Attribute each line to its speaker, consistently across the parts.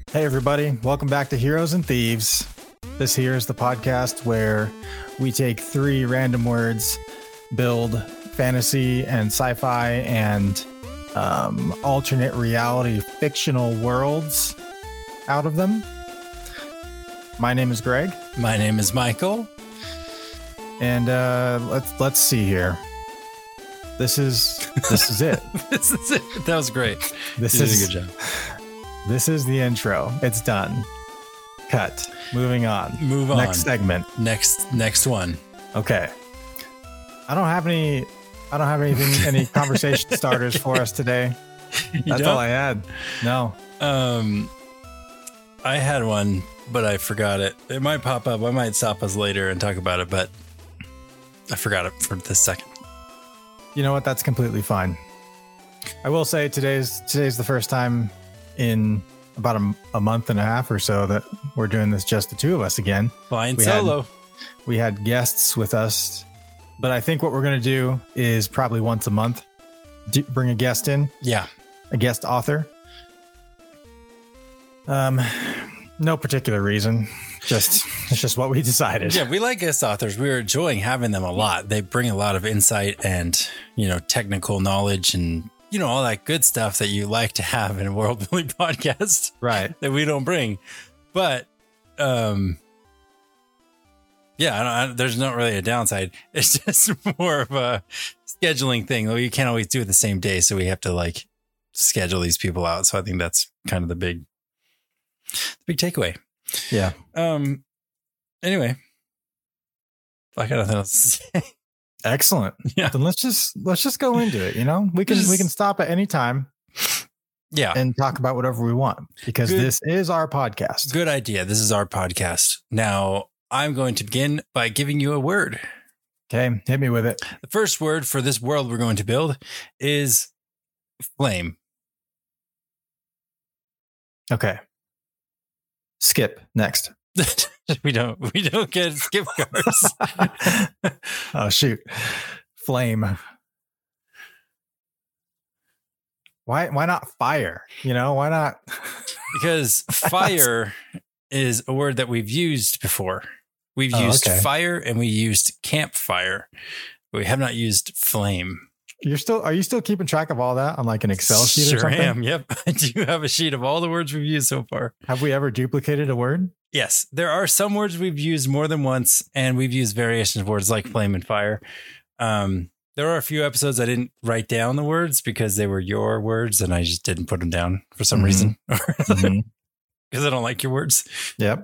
Speaker 1: Hey everybody, welcome back to Heroes and Thieves. This here is the podcast where we take three random words, build fantasy and sci-fi and alternate reality fictional worlds out of them. My name is Greg.
Speaker 2: My name is Michael.
Speaker 1: And let's see here. This is it.
Speaker 2: This is it. That was great.
Speaker 1: You did a good job. This is the intro. It's done. Cut. Moving on.
Speaker 2: Move on.
Speaker 1: Next segment.
Speaker 2: Next one.
Speaker 1: Okay. I don't have anything, any conversation starters for us today. That's all I had. No.
Speaker 2: I had one, but I forgot it. It might pop up. I might stop us later and talk about it, but I forgot it for this second.
Speaker 1: You know what? That's completely fine. I will say today's the first time in about a month and a half or so that we're doing this just the two of us again.
Speaker 2: Flying solo.
Speaker 1: We had guests with us, but I think what we're going to do is probably once a month bring a guest in.
Speaker 2: Yeah.
Speaker 1: A guest author. No particular reason. It's just what we decided.
Speaker 2: Yeah, we like guest authors. We're enjoying having them a lot. They bring a lot of insight and, technical knowledge and, all that good stuff that you like to have in a world building podcast.
Speaker 1: Right.
Speaker 2: That we don't bring. But, there's not really a downside. It's just more of a scheduling thing. You can't always do it the same day. So we have to schedule these people out. So I think that's kind of the big takeaway.
Speaker 1: Yeah.
Speaker 2: Anyway, I got nothing else to say.
Speaker 1: Excellent.
Speaker 2: Yeah.
Speaker 1: Then let's just go into it. We can stop at any time.
Speaker 2: Yeah.
Speaker 1: And talk about whatever we want because this is our podcast.
Speaker 2: Good idea. This is our podcast. Now I'm going to begin by giving you a word.
Speaker 1: Okay. Hit me with it.
Speaker 2: The first word for this world we're going to build is flame.
Speaker 1: Okay. Skip next.
Speaker 2: we don't get skip cards.
Speaker 1: Oh shoot. Flame. Why not fire? Why not?
Speaker 2: Because fire is a word that we've used before. We've used fire and we used campfire. But we have not used flame.
Speaker 1: Are you still keeping track of all that on an Excel sheet or something?
Speaker 2: Sure am. Yep. I do have a sheet of all the words we've used so far.
Speaker 1: Have we ever duplicated a word?
Speaker 2: Yes. There are some words we've used more than once, and we've used variations of words like flame and fire. There are a few episodes I didn't write down the words because they were your words and I just didn't put them down for some reason. Because I don't like your words.
Speaker 1: Yep.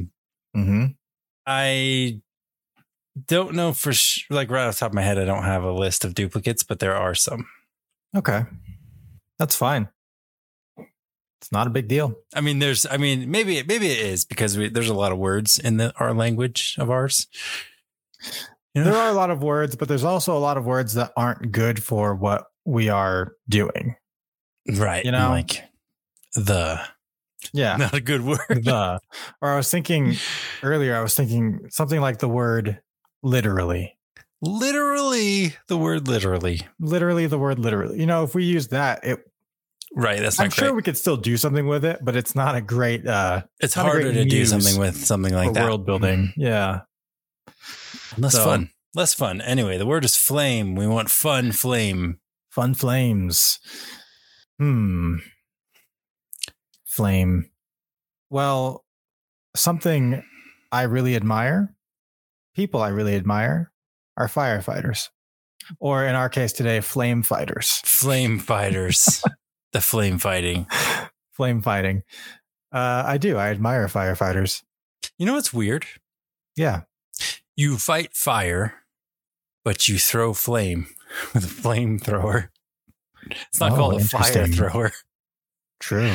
Speaker 2: I don't know for right off the top of my head, I don't have a list of duplicates, but there are some.
Speaker 1: Okay. That's fine. It's not a big deal.
Speaker 2: Maybe it is because there's a lot of words in our language of ours.
Speaker 1: There are a lot of words, but there's also a lot of words that aren't good for what we are doing.
Speaker 2: Right. Like the.
Speaker 1: Yeah.
Speaker 2: Not a good word.
Speaker 1: Or I was thinking something like the word literally.
Speaker 2: Literally, the word literally.
Speaker 1: Literally, the word literally. If we use that,
Speaker 2: right. That's not
Speaker 1: I'm sure we could still do something with it, but it's not a great.
Speaker 2: It's harder to do something with something like that.
Speaker 1: World building. Yeah.
Speaker 2: Less fun. Anyway, the word is flame. We want fun flame.
Speaker 1: Fun flames. Flame. Well, something I really admire, people I really admire are firefighters. Or in our case today, flame fighters.
Speaker 2: Flame fighters. The flame fighting.
Speaker 1: Flame fighting. I do. I admire firefighters.
Speaker 2: You know what's weird?
Speaker 1: Yeah.
Speaker 2: You fight fire, but you throw flame with a flamethrower. It's not called a fire thrower.
Speaker 1: True.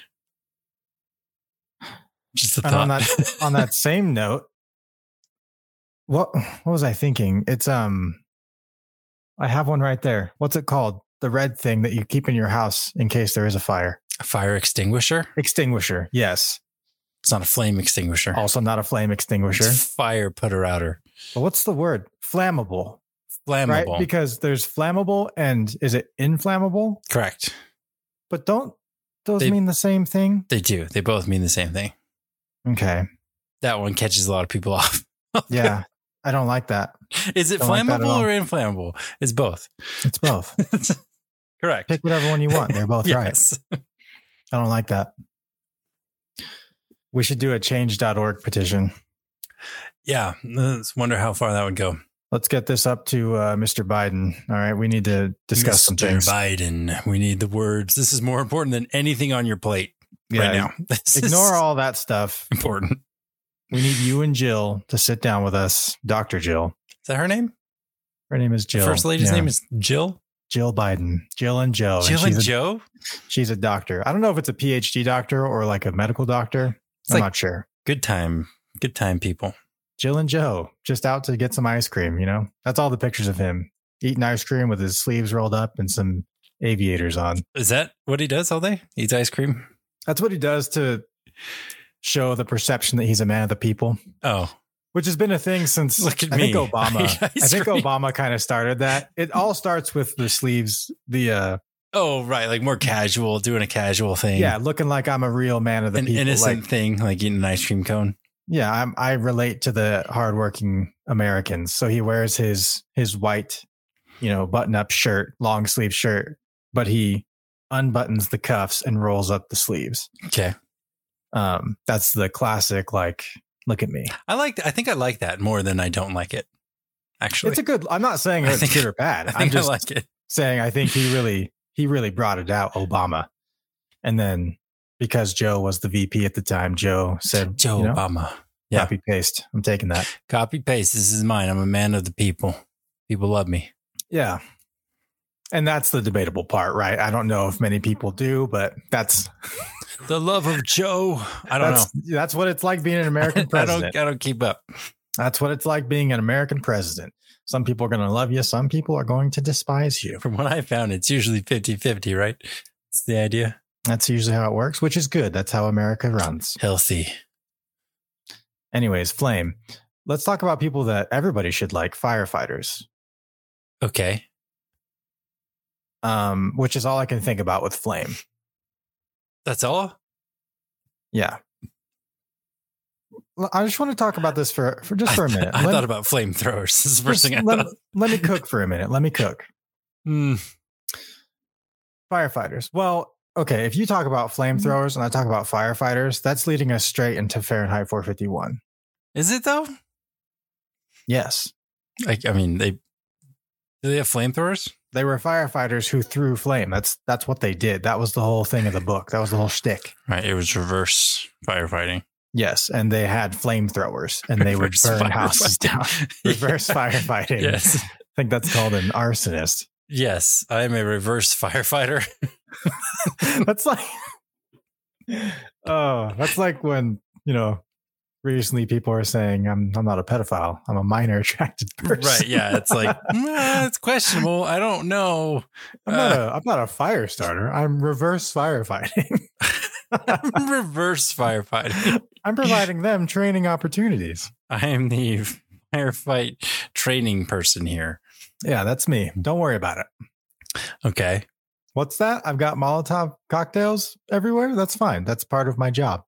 Speaker 2: Just a thought.
Speaker 1: On that same note, what was I thinking? It's I have one right there. What's it called? The red thing that you keep in your house in case there is a fire.
Speaker 2: A fire extinguisher?
Speaker 1: Extinguisher, yes.
Speaker 2: It's not a flame extinguisher.
Speaker 1: Also not a flame extinguisher.
Speaker 2: It's fire putter outer.
Speaker 1: But what's the word? Flammable.
Speaker 2: Flammable.
Speaker 1: Right? Because there's flammable and is it inflammable?
Speaker 2: Correct.
Speaker 1: But don't those mean the same thing?
Speaker 2: They do. They both mean the same thing.
Speaker 1: Okay.
Speaker 2: That one catches a lot of people off.
Speaker 1: Yeah. I don't like that.
Speaker 2: Is it
Speaker 1: Don't like that at
Speaker 2: flammable
Speaker 1: all.
Speaker 2: or inflammable? It's both.
Speaker 1: It's both.
Speaker 2: Correct.
Speaker 1: Pick whatever one you want. They're both right.
Speaker 2: Yes.
Speaker 1: I don't like that. We should do a change.org petition.
Speaker 2: Yeah. Let's wonder how far that would go.
Speaker 1: Let's get this up to Mr. Biden. All right. We need to discuss some
Speaker 2: Mr.
Speaker 1: things.
Speaker 2: Biden. We need the words. This is more important than anything on your plate right now. This
Speaker 1: Ignore
Speaker 2: is
Speaker 1: all that stuff.
Speaker 2: important.
Speaker 1: We need you and Jill to sit down with us. Dr. Jill.
Speaker 2: Is that her name?
Speaker 1: Her name is Jill.
Speaker 2: First lady's
Speaker 1: Yeah.
Speaker 2: name is Jill?
Speaker 1: Jill Biden. Jill and Joe.
Speaker 2: Jill and Joe?
Speaker 1: She's a doctor. I don't know if it's a PhD doctor or like a medical doctor. I'm not sure.
Speaker 2: Good time people.
Speaker 1: Jill and Joe just out to get some ice cream, you know? That's all the pictures of him eating ice cream with his sleeves rolled up and some aviators on.
Speaker 2: Is that what he does all day? Eats ice cream?
Speaker 1: That's what he does to show the perception that he's a man of the people,
Speaker 2: Oh,
Speaker 1: which has been a thing since
Speaker 2: look at
Speaker 1: I
Speaker 2: me.
Speaker 1: think Obama.
Speaker 2: I eat ice
Speaker 1: I think
Speaker 2: cream.
Speaker 1: Obama kind of started that. It all starts with the sleeves,
Speaker 2: Oh, right. Like more casual, doing a casual thing.
Speaker 1: yeah, looking like I'm a real man of the
Speaker 2: An
Speaker 1: people.
Speaker 2: innocent
Speaker 1: Like,
Speaker 2: thing, like eating an ice cream cone.
Speaker 1: yeah, I relate to the hardworking Americans. So he wears his white, button up shirt, long sleeve shirt, but he unbuttons the cuffs and rolls up the sleeves.
Speaker 2: Okay.
Speaker 1: That's the classic, like, look at me.
Speaker 2: I think I like that more than I don't like it. Actually,
Speaker 1: It's a good, I'm not saying
Speaker 2: I
Speaker 1: it's
Speaker 2: think-
Speaker 1: good or bad.
Speaker 2: I
Speaker 1: I'm
Speaker 2: think I
Speaker 1: just
Speaker 2: like it.
Speaker 1: saying I think he really brought it out, Obama. And then because Joe was the VP at the time, Joe said,
Speaker 2: Joe Obama. Yeah.
Speaker 1: copy paste. I'm taking that.
Speaker 2: Copy paste. This is mine. I'm a man of the people. People love me.
Speaker 1: Yeah. And that's the debatable part, right? I don't know if many people do, but that's
Speaker 2: The love of Joe. I don't know.
Speaker 1: That's what it's like being an American president.
Speaker 2: I don't keep up.
Speaker 1: That's what it's like being an American president. Some people are going to love you. Some people are going to despise you.
Speaker 2: From what I found, it's usually 50-50, right? It's the idea.
Speaker 1: That's usually how it works, which is good. That's how America runs.
Speaker 2: Healthy.
Speaker 1: Anyways, Flame. Let's talk about people that everybody should like, firefighters.
Speaker 2: Okay.
Speaker 1: Which is all I can think about with Flame.
Speaker 2: That's all?
Speaker 1: Yeah. I just want to talk about this for just for a minute.
Speaker 2: I thought about flamethrowers. This is the first thing I thought.
Speaker 1: Let me cook for a minute. Let me cook. Firefighters. Well, okay. If you talk about flamethrowers and I talk about firefighters, that's leading us straight into Fahrenheit 451.
Speaker 2: Is it though?
Speaker 1: Yes.
Speaker 2: Like, I mean, do they have flamethrowers?
Speaker 1: They were firefighters who threw flame. That's what they did. That was the whole thing of the book. That was the whole shtick.
Speaker 2: Right. It was reverse firefighting.
Speaker 1: Yes. And they had flamethrowers and they would
Speaker 2: Reverse
Speaker 1: burn houses down. Reverse firefighting.
Speaker 2: Yes.
Speaker 1: I think that's called an arsonist.
Speaker 2: Yes. I am a reverse firefighter.
Speaker 1: That's like, that's like when, recently people are saying I'm not a pedophile. I'm a minor attracted person.
Speaker 2: Right. Yeah. It's like, it's questionable. I don't know.
Speaker 1: I'm not a fire starter. I'm reverse firefighting.
Speaker 2: Reverse firefighting.
Speaker 1: I'm providing them training opportunities.
Speaker 2: I am the firefight training person here.
Speaker 1: Yeah, that's me. Don't worry about it.
Speaker 2: Okay.
Speaker 1: What's that? I've got Molotov cocktails everywhere. That's fine. That's part of my job.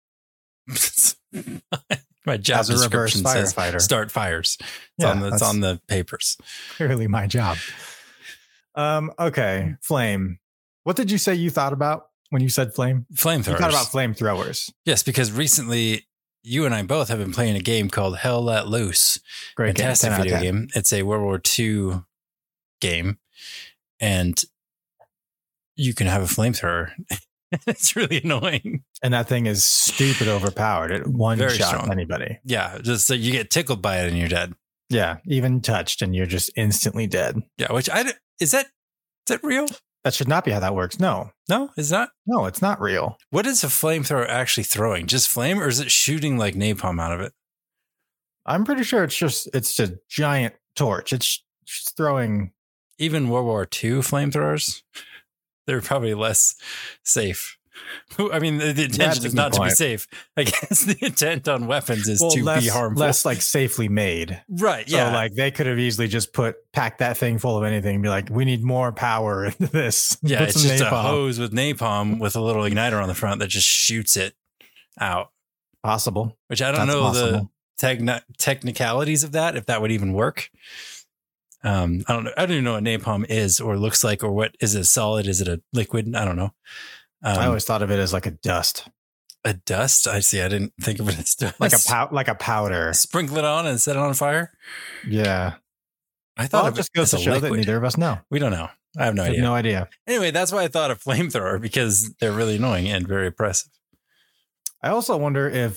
Speaker 2: My job
Speaker 1: As a reverse
Speaker 2: description says
Speaker 1: firefighter.
Speaker 2: start fires.
Speaker 1: Yeah,
Speaker 2: It's on the papers.
Speaker 1: Clearly my job. Okay. Flame. What did you say you thought about when you said flame? You
Speaker 2: Flamethrowers.
Speaker 1: thought about flamethrowers.
Speaker 2: Yes, because recently you and I both have been playing a game called Hell Let Loose.
Speaker 1: Great game.
Speaker 2: Fantastic
Speaker 1: 10 out of
Speaker 2: video
Speaker 1: 10.
Speaker 2: game. It's a World War II game, and you can have a flamethrower. It's really annoying.
Speaker 1: And that thing is stupid overpowered. It one
Speaker 2: Very
Speaker 1: shot
Speaker 2: strong.
Speaker 1: anybody.
Speaker 2: Yeah, just so you get tickled by it and you're dead.
Speaker 1: Yeah. Even touched and you're just instantly dead.
Speaker 2: Yeah, which is that real?
Speaker 1: That should not be how that works. No,
Speaker 2: It's not.
Speaker 1: no, it's not real.
Speaker 2: What is a flamethrower actually throwing? Just flame, or is it shooting like napalm out of it?
Speaker 1: I'm pretty sure it's a giant torch. It's just throwing.
Speaker 2: Even World War II flamethrowers, they're probably less safe. I mean, the
Speaker 1: That's
Speaker 2: intention
Speaker 1: a
Speaker 2: is
Speaker 1: good
Speaker 2: not to be
Speaker 1: point.
Speaker 2: safe. I guess the intent on weapons is to
Speaker 1: less,
Speaker 2: be harmful.
Speaker 1: less like safely made.
Speaker 2: Right.
Speaker 1: So
Speaker 2: Yeah.
Speaker 1: like they could have easily just pack that thing full of anything and be like, we need more power into this.
Speaker 2: Yeah.
Speaker 1: Put
Speaker 2: It's
Speaker 1: some
Speaker 2: just a
Speaker 1: napalm.
Speaker 2: hose with napalm with a little igniter on the front that just shoots it out,
Speaker 1: Possible.
Speaker 2: which I don't
Speaker 1: That's
Speaker 2: know
Speaker 1: possible.
Speaker 2: the technicalities of that, if that would even work. I don't know. I don't even know what napalm is or looks like, or what is it solid? Is it a liquid? I don't know.
Speaker 1: I always thought of it as like a dust,
Speaker 2: A dust. I see. I didn't think of it as dust.
Speaker 1: like a powder.
Speaker 2: Sprinkle it on and set it on fire.
Speaker 1: Yeah.
Speaker 2: I thought
Speaker 1: Well,
Speaker 2: of
Speaker 1: it just
Speaker 2: it
Speaker 1: goes
Speaker 2: as
Speaker 1: to
Speaker 2: a
Speaker 1: show that
Speaker 2: liquid.
Speaker 1: neither of us know.
Speaker 2: We don't know. I have no
Speaker 1: I have
Speaker 2: idea.
Speaker 1: no idea.
Speaker 2: Anyway, that's why I thought of flamethrower, because they're really annoying and very oppressive.
Speaker 1: I also wonder if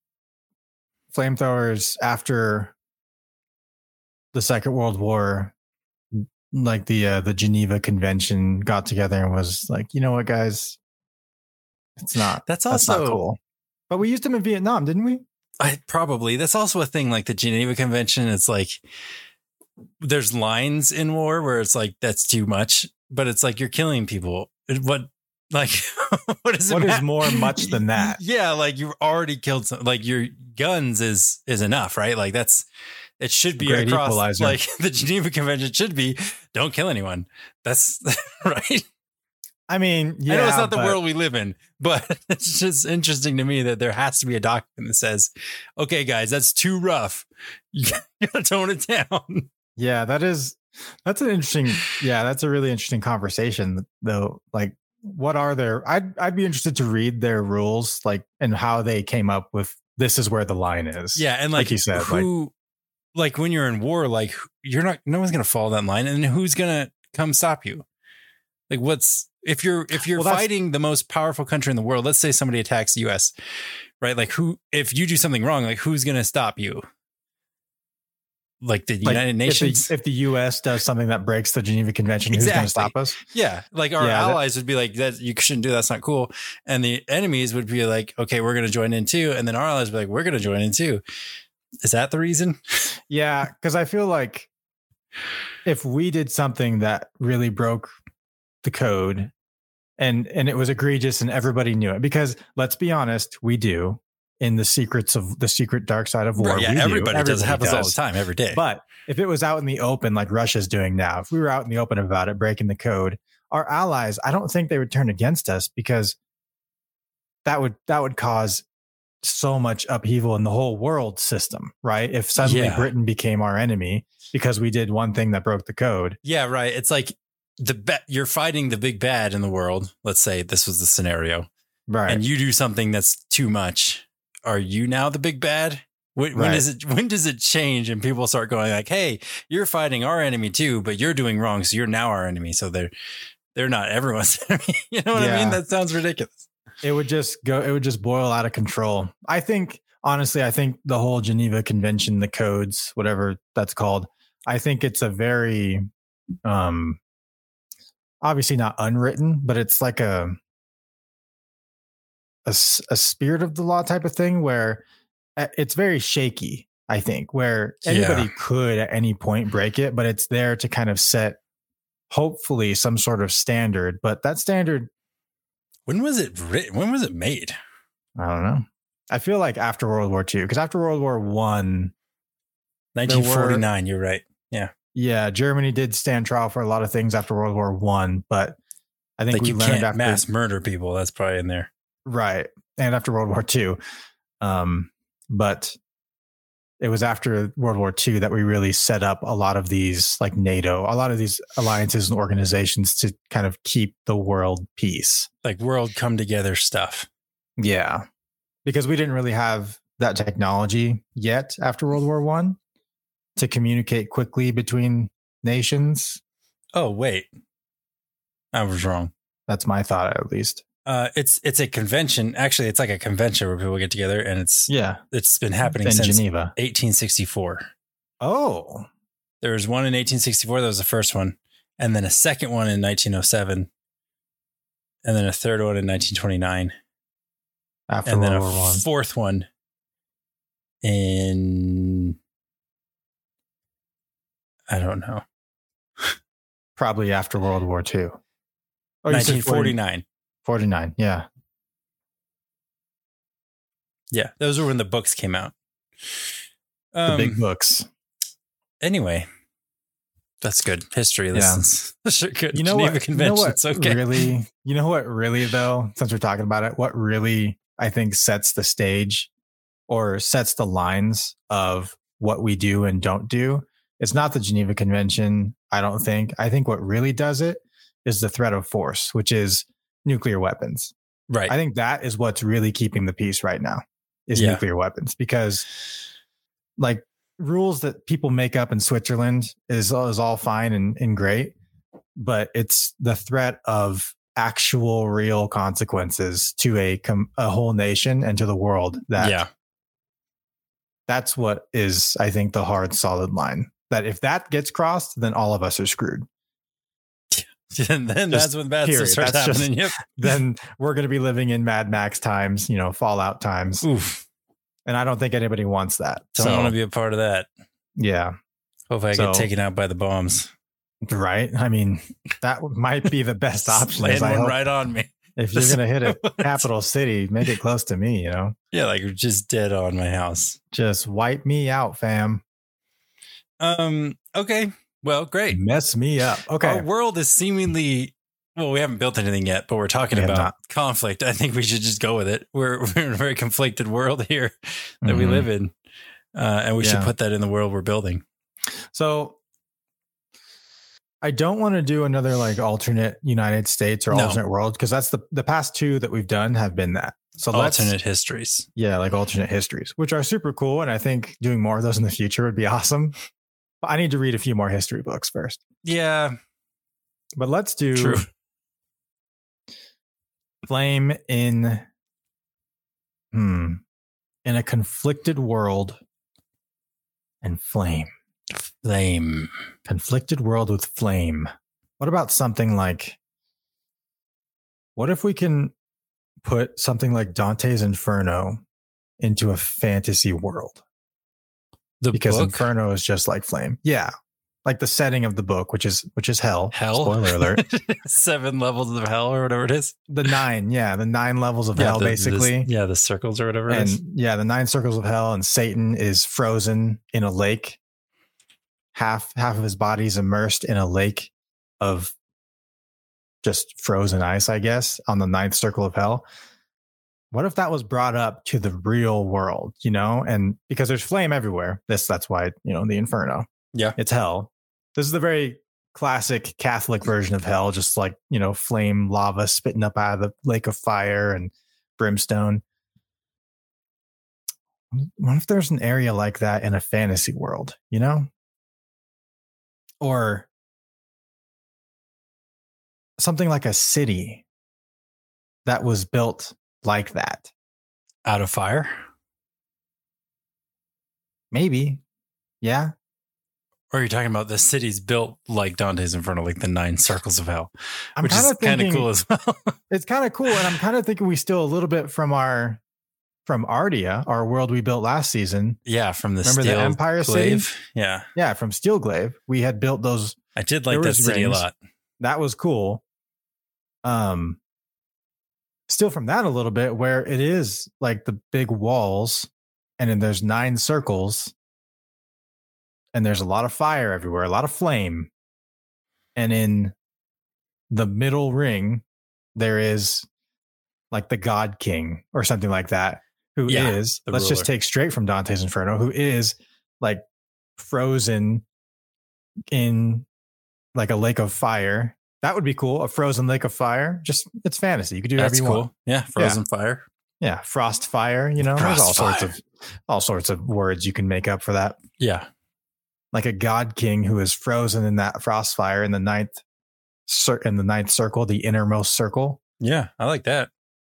Speaker 1: flamethrowers after the Second World War, like the Geneva Convention, got together and was like, you know what, guys, that's not
Speaker 2: Also
Speaker 1: cool. But we used them in Vietnam, didn't we?
Speaker 2: that's also a thing, like the Geneva Convention. It's like there's lines in war where it's like that's too much, but it's like you're killing people. What like what is it?
Speaker 1: What is more much than that?
Speaker 2: Yeah, like you've already killed some. Like your guns is enough, right? Like it should be
Speaker 1: Great
Speaker 2: across.
Speaker 1: equalizer.
Speaker 2: Like the Geneva Convention should be, don't kill anyone. That's right.
Speaker 1: I mean, yeah,
Speaker 2: I know it's not the world we live in, but it's just interesting to me that there has to be a document that says, okay, guys, that's too rough. You gotta tone it down.
Speaker 1: Yeah, that's an interesting. Yeah, that's a really interesting conversation, though. Like, what are their? I'd be interested to read their rules, like, and how they came up with this is where the line is.
Speaker 2: Yeah, and
Speaker 1: like you said,
Speaker 2: like when you're in war, like no one's gonna follow that line, and who's gonna come stop you? Like, if you're fighting the most powerful country in the world? Let's say somebody attacks the U.S., right? Like, if you do something wrong, like who's gonna stop you? Like the United Nations.
Speaker 1: If the U.S. does something that breaks the Geneva Convention, who's going to stop us?
Speaker 2: Yeah, like our allies would be like, that you shouldn't do that. That's not cool. And the enemies would be like, okay, we're going to join in too. And then our allies would be like, we're going to join in too. Is that the reason?
Speaker 1: Yeah, because I feel like if we did something that really broke the code and it was egregious and everybody knew it, because let's be honest, we do. In the secret dark side of war.
Speaker 2: Right, yeah, everybody does. It happens all the time, every day.
Speaker 1: But if it was out in the open, like Russia's doing now, if we were out in the open about it, breaking the code, our allies, I don't think they would turn against us, because that would cause so much upheaval in the whole world system, right? If suddenly Britain became our enemy because we did one thing that broke the code.
Speaker 2: Yeah, right. It's like you're fighting the big bad in the world. Let's say this was the scenario.
Speaker 1: Right.
Speaker 2: And you do something that's too much. Are you now the big bad? When does it change and people start going like, hey, you're fighting our enemy too, but you're doing wrong, so you're now our enemy. So they're not everyone's enemy. You know what I mean? That sounds ridiculous.
Speaker 1: It would just boil out of control. I think the whole Geneva Convention, the codes, whatever that's called, I think it's a very obviously not unwritten, but it's like a spirit of the law type of thing where it's very shaky, I think, where anybody could at any point break it, but it's there to kind of set hopefully some sort of standard. But that standard,
Speaker 2: when was it written? When was it made?
Speaker 1: I don't know. I feel like after World War II, because after World War I,
Speaker 2: 1949, you're right. Yeah.
Speaker 1: Yeah. Germany did stand trial for a lot of things after World War I, but I think
Speaker 2: like
Speaker 1: we learned after
Speaker 2: mass murder people. That's probably in there.
Speaker 1: Right. And after World War II. But it was after World War II that we really set up a lot of these, like NATO, a lot of these alliances and organizations to kind of keep the world peace.
Speaker 2: Like world come together stuff.
Speaker 1: Yeah. Because we didn't really have that technology yet after World War I to communicate quickly between nations.
Speaker 2: Oh, wait. I was wrong.
Speaker 1: That's my thought, at least.
Speaker 2: It's a convention. Actually, it's like a convention where people get together, and it's been happening
Speaker 1: in
Speaker 2: since
Speaker 1: Geneva,
Speaker 2: 1864.
Speaker 1: Oh,
Speaker 2: there was one in 1864. That was the first one, and then a second one in 1907, and then a third one in 1929.
Speaker 1: After World War I,
Speaker 2: fourth one in I don't know,
Speaker 1: probably after World War II.
Speaker 2: 1949.
Speaker 1: 49, yeah.
Speaker 2: Yeah, those were when the books came out.
Speaker 1: The big books.
Speaker 2: Anyway, that's good. History lessons. Good.
Speaker 1: You know
Speaker 2: Geneva
Speaker 1: what?
Speaker 2: Conventions. Okay.
Speaker 1: Really, you know what? Really, though, since we're talking about it, what really I think sets the stage or sets the lines of what we do and don't do. It's not the Geneva Convention. I don't think. I think what really does it is the threat of force, which is nuclear weapons.
Speaker 2: Right.
Speaker 1: I think that is what's really keeping the peace right now is nuclear weapons, because like rules that people make up in Switzerland is all fine and great, but it's the threat of actual real consequences to a whole nation and to the world that's what is, I think, the hard, solid line that if that gets crossed, then all of us are screwed.
Speaker 2: And then that's when bad stuff starts happening.
Speaker 1: Then we're going to be living in Mad Max times, Fallout times.
Speaker 2: Oof.
Speaker 1: And I don't think anybody wants that.
Speaker 2: Don't want to be a part of that.
Speaker 1: Yeah.
Speaker 2: Hope I get taken out by the bombs.
Speaker 1: Right. I mean, that might be the best option.
Speaker 2: Land one right on me.
Speaker 1: If you're going to hit a capital city, make it close to me,
Speaker 2: Yeah, like you're just dead on my house.
Speaker 1: Just wipe me out, fam.
Speaker 2: Okay. Well, great.
Speaker 1: Mess me up. Okay.
Speaker 2: Our world is seemingly, we haven't built anything yet, but we're talking about conflict. I think we should just go with it. We're in a very conflicted world here that we live in. And we should put that in the world we're building.
Speaker 1: So I don't want to do another like alternate United States or alternate world, because that's the past two that we've done have been that. So
Speaker 2: alternate histories.
Speaker 1: Yeah, like alternate histories, which are super cool. And I think doing more of those in the future would be awesome. But I need to read a few more history books first.
Speaker 2: Yeah.
Speaker 1: But let's do Flame in a conflicted world and flame. Conflicted world with flame. What about something like, what if we can put something like Dante's Inferno into a fantasy world? Because book? Inferno is just like flame. Yeah. Like the setting of the book, which is hell. Spoiler alert.
Speaker 2: 7 levels of hell or whatever it is.
Speaker 1: The 9 levels of hell, basically.
Speaker 2: The circles or whatever it is.
Speaker 1: Yeah, the 9 circles of hell, and Satan is frozen in a lake. Half of his body is immersed in a lake of just frozen ice, I guess, on the 9th circle of hell. What if that was brought up to the real world, And because there's flame everywhere, that's why, the Inferno.
Speaker 2: Yeah.
Speaker 1: It's hell. This is the very classic Catholic version of hell, just like, flame lava spitting up out of the lake of fire and brimstone. What if there's an area like that in a fantasy world, Or something like a city that was built like that.
Speaker 2: Out of fire?
Speaker 1: Maybe. Yeah.
Speaker 2: Or are you talking about the cities built like Dante's Inferno, like the 9 circles of hell, which is kind of cool as well.
Speaker 1: It's kind of cool. And I'm kind of thinking we steal a little bit from Ardia, our world we built last season.
Speaker 2: Yeah. From the
Speaker 1: Remember the Empire
Speaker 2: Glaive?
Speaker 1: City?
Speaker 2: Yeah.
Speaker 1: Yeah. From Steel Glaive. We had built those.
Speaker 2: I did like that city rings. A lot.
Speaker 1: That was cool. Steal from that a little bit, where it is like the big walls and then there's 9 circles. And there's a lot of fire everywhere, a lot of flame. And in the middle ring, there is like the God King or something like that, who is, let's just take straight from Dante's Inferno, who is like frozen in like a lake of fire. That would be cool. A frozen lake of fire. Just, it's fantasy. You could do whatever you want.
Speaker 2: Yeah. Frozen fire.
Speaker 1: Yeah. Frost fire, there's all sorts of words you can make up for that.
Speaker 2: Yeah.
Speaker 1: Like a God King who is frozen in that frost fire in the 9th circle, the innermost circle.
Speaker 2: Yeah, I like that.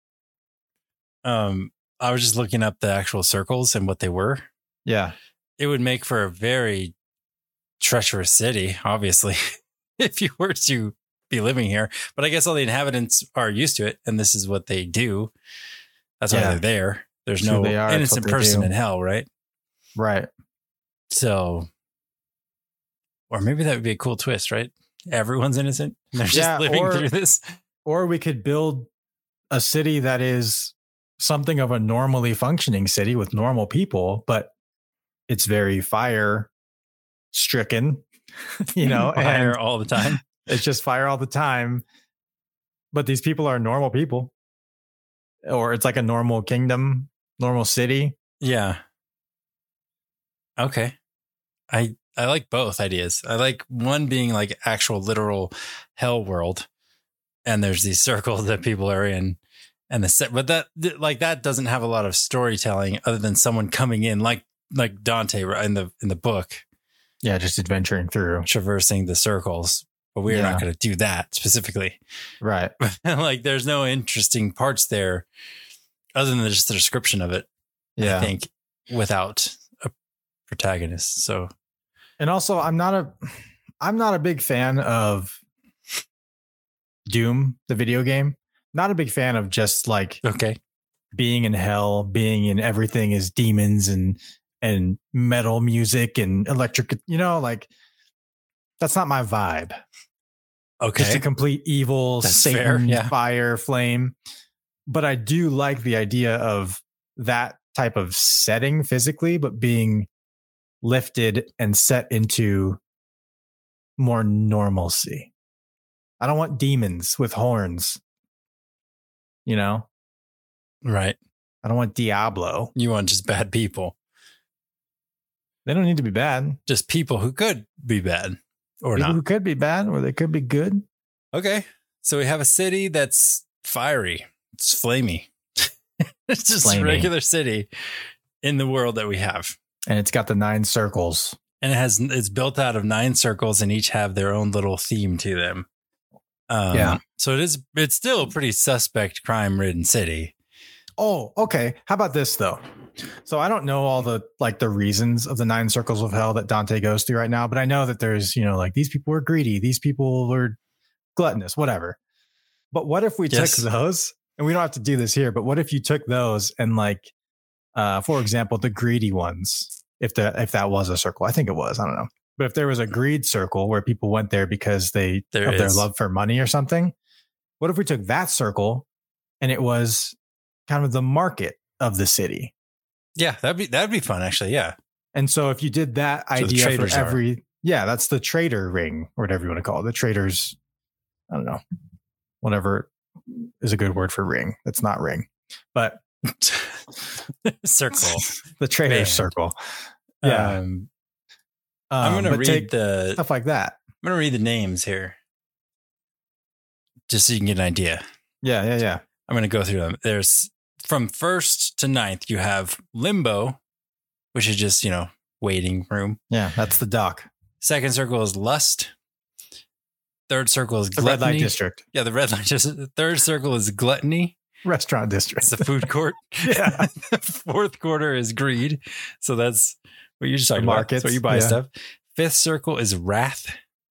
Speaker 2: I was just looking up the actual circles and what they were.
Speaker 1: Yeah.
Speaker 2: It would make for a very treacherous city, obviously, if you were to be living here. But I guess all the inhabitants are used to it, and this is what they do. That's why they're there. There's no innocent person in hell, right?
Speaker 1: Right.
Speaker 2: So... Or maybe that would be a cool twist, right? Everyone's innocent. They're just living through this.
Speaker 1: Or we could build a city that is something of a normally functioning city with normal people, but it's very fire stricken,
Speaker 2: Fire
Speaker 1: and
Speaker 2: all the time.
Speaker 1: it's just fire all the time. But these people are normal people, or it's like a normal kingdom, normal city.
Speaker 2: Yeah. Okay. I like both ideas. I like one being like actual literal hell world, and there's these circles that people are in, and the set, but that doesn't have a lot of storytelling other than someone coming in like Dante in the book.
Speaker 1: Yeah, just adventuring through,
Speaker 2: traversing the circles, but we're not going to do that specifically.
Speaker 1: Right.
Speaker 2: Like there's no interesting parts there other than just the description of it.
Speaker 1: Yeah.
Speaker 2: I think without a protagonist. So,
Speaker 1: and also I'm not a big fan of Doom, the video game. Not a big fan of just like being in hell, being in everything is demons and metal music and electric, like that's not my vibe.
Speaker 2: Okay.
Speaker 1: Just a complete evil,
Speaker 2: that's
Speaker 1: Satan,
Speaker 2: fair,
Speaker 1: fire, flame. But I do like the idea of that type of setting physically, but being lifted and set into more normalcy. I don't want demons with horns,
Speaker 2: Right.
Speaker 1: I don't want Diablo.
Speaker 2: You want just bad people.
Speaker 1: They don't need to be bad.
Speaker 2: Just people who could be bad or
Speaker 1: People
Speaker 2: not.
Speaker 1: who could be bad or they could be good.
Speaker 2: Okay. So we have a city that's fiery. It's flamey. It's just a regular city in the world that we have.
Speaker 1: And it's got the 9 circles.
Speaker 2: And it's built out of 9 circles and each have their own little theme to them. So it's still a pretty suspect crime-ridden city.
Speaker 1: Oh, okay. How about this though? So I don't know all the reasons of the 9 circles of hell that Dante goes through right now, but I know that there's, these people were greedy, these people were gluttonous, whatever. But what if we took those, and we don't have to do this here, but what if you took those and for example, the greedy ones, if that was a circle, I think it was, I don't know. But if there was a greed circle where people went there because their love for money or something, what if we took that circle and it was kind of the market of the city?
Speaker 2: Yeah, that'd be fun actually. Yeah.
Speaker 1: And so if you did that idea for that's the trader ring or whatever you want to call it. The traders, I don't know, whatever is a good word for ring. That's not ring, but
Speaker 2: circle,
Speaker 1: the trader circle. Yeah.
Speaker 2: I'm going to read the
Speaker 1: stuff like that.
Speaker 2: I'm going to read the names here just so you can get an idea.
Speaker 1: Yeah.
Speaker 2: I'm going to go through them. There's from 1st to 9th, you have Limbo, which is just, waiting room.
Speaker 1: Yeah. That's the dock.
Speaker 2: 2nd circle is Lust. 3rd circle is
Speaker 1: Gluttony. The red light district.
Speaker 2: Yeah. The red light district. 3rd circle is Gluttony.
Speaker 1: Restaurant district.
Speaker 2: It's the food court.
Speaker 1: Yeah.
Speaker 2: The 4th quarter is Greed. So that's what you're just talking about. That's where you buy stuff. 5th circle is Wrath.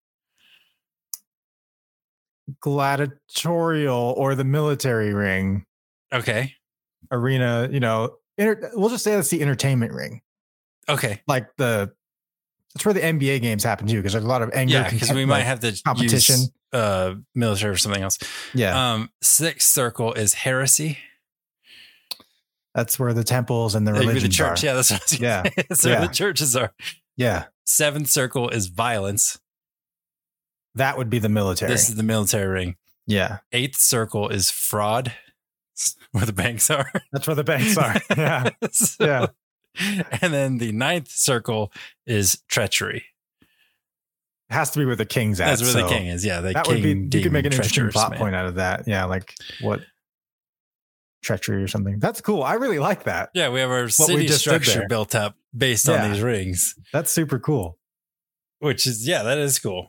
Speaker 1: Gladiatorial or the military ring.
Speaker 2: Okay.
Speaker 1: Arena, we'll just say that's the entertainment ring.
Speaker 2: Okay.
Speaker 1: That's where the NBA games happen too, because there's a lot of anger.
Speaker 2: Yeah, because we might have to
Speaker 1: competition,
Speaker 2: use, military or something else.
Speaker 1: Yeah.
Speaker 2: 6th circle is Heresy.
Speaker 1: That's where the temples and the religions
Speaker 2: the church.
Speaker 1: are.
Speaker 2: Yeah, that's what I was gonna say. That's where the churches are.
Speaker 1: Yeah.
Speaker 2: 7th circle is Violence.
Speaker 1: That would be the military.
Speaker 2: This is the military ring.
Speaker 1: Yeah.
Speaker 2: 8th circle is Fraud, where the banks are.
Speaker 1: That's where the banks are. Yeah. Yeah.
Speaker 2: And then the 9th circle is Treachery.
Speaker 1: It has to be where the king's at.
Speaker 2: That's where the king is. Yeah.
Speaker 1: That would be, you could make an interesting plot point out of that. Yeah. Like what? Treachery or something. That's cool. I really like that.
Speaker 2: Yeah. We have our city structure built up based on these rings.
Speaker 1: That's super cool.
Speaker 2: Which is, that is cool.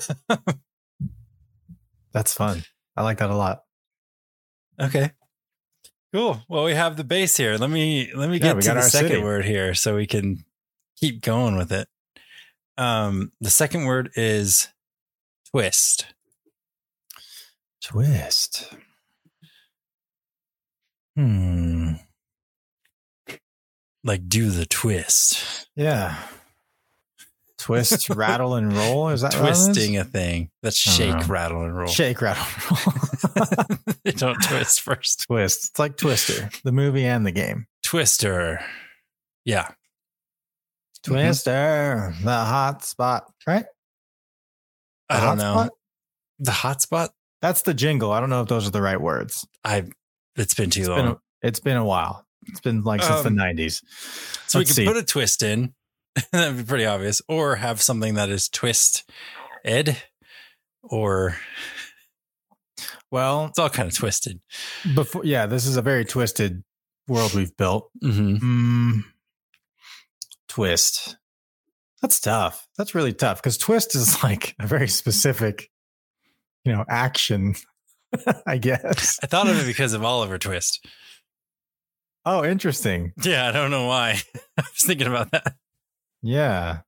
Speaker 1: That's fun. I like that a lot.
Speaker 2: Okay. Cool. Well, we have the base here. Let me get to the second word here so we can keep going with it. The second word is twist.
Speaker 1: Twist.
Speaker 2: Like do the twist.
Speaker 1: Yeah. Twist, rattle, and roll. Is that
Speaker 2: twisting a thing? That's shake, rattle, and roll.
Speaker 1: Shake, rattle, and roll.
Speaker 2: They don't twist first.
Speaker 1: Twist. It's like Twister, the movie and the game.
Speaker 2: Twister. Yeah.
Speaker 1: Twister, the hot spot, right? The
Speaker 2: I don't
Speaker 1: hot
Speaker 2: know.
Speaker 1: spot?
Speaker 2: The hotspot?
Speaker 1: That's the jingle. I don't know if those are the right words.
Speaker 2: It's been too long.
Speaker 1: It's been a while. It's been like since the 90s.
Speaker 2: So we can put a twist in. That'd be pretty obvious. Or have something that is twisted. Or
Speaker 1: well,
Speaker 2: it's all kind of twisted.
Speaker 1: This is a very twisted world we've built. Twist. That's tough. That's really tough because twist is like a very specific, action, I guess.
Speaker 2: I thought of it because of Oliver Twist.
Speaker 1: Oh, interesting.
Speaker 2: Yeah, I don't know why. I was thinking about that.
Speaker 1: Yeah.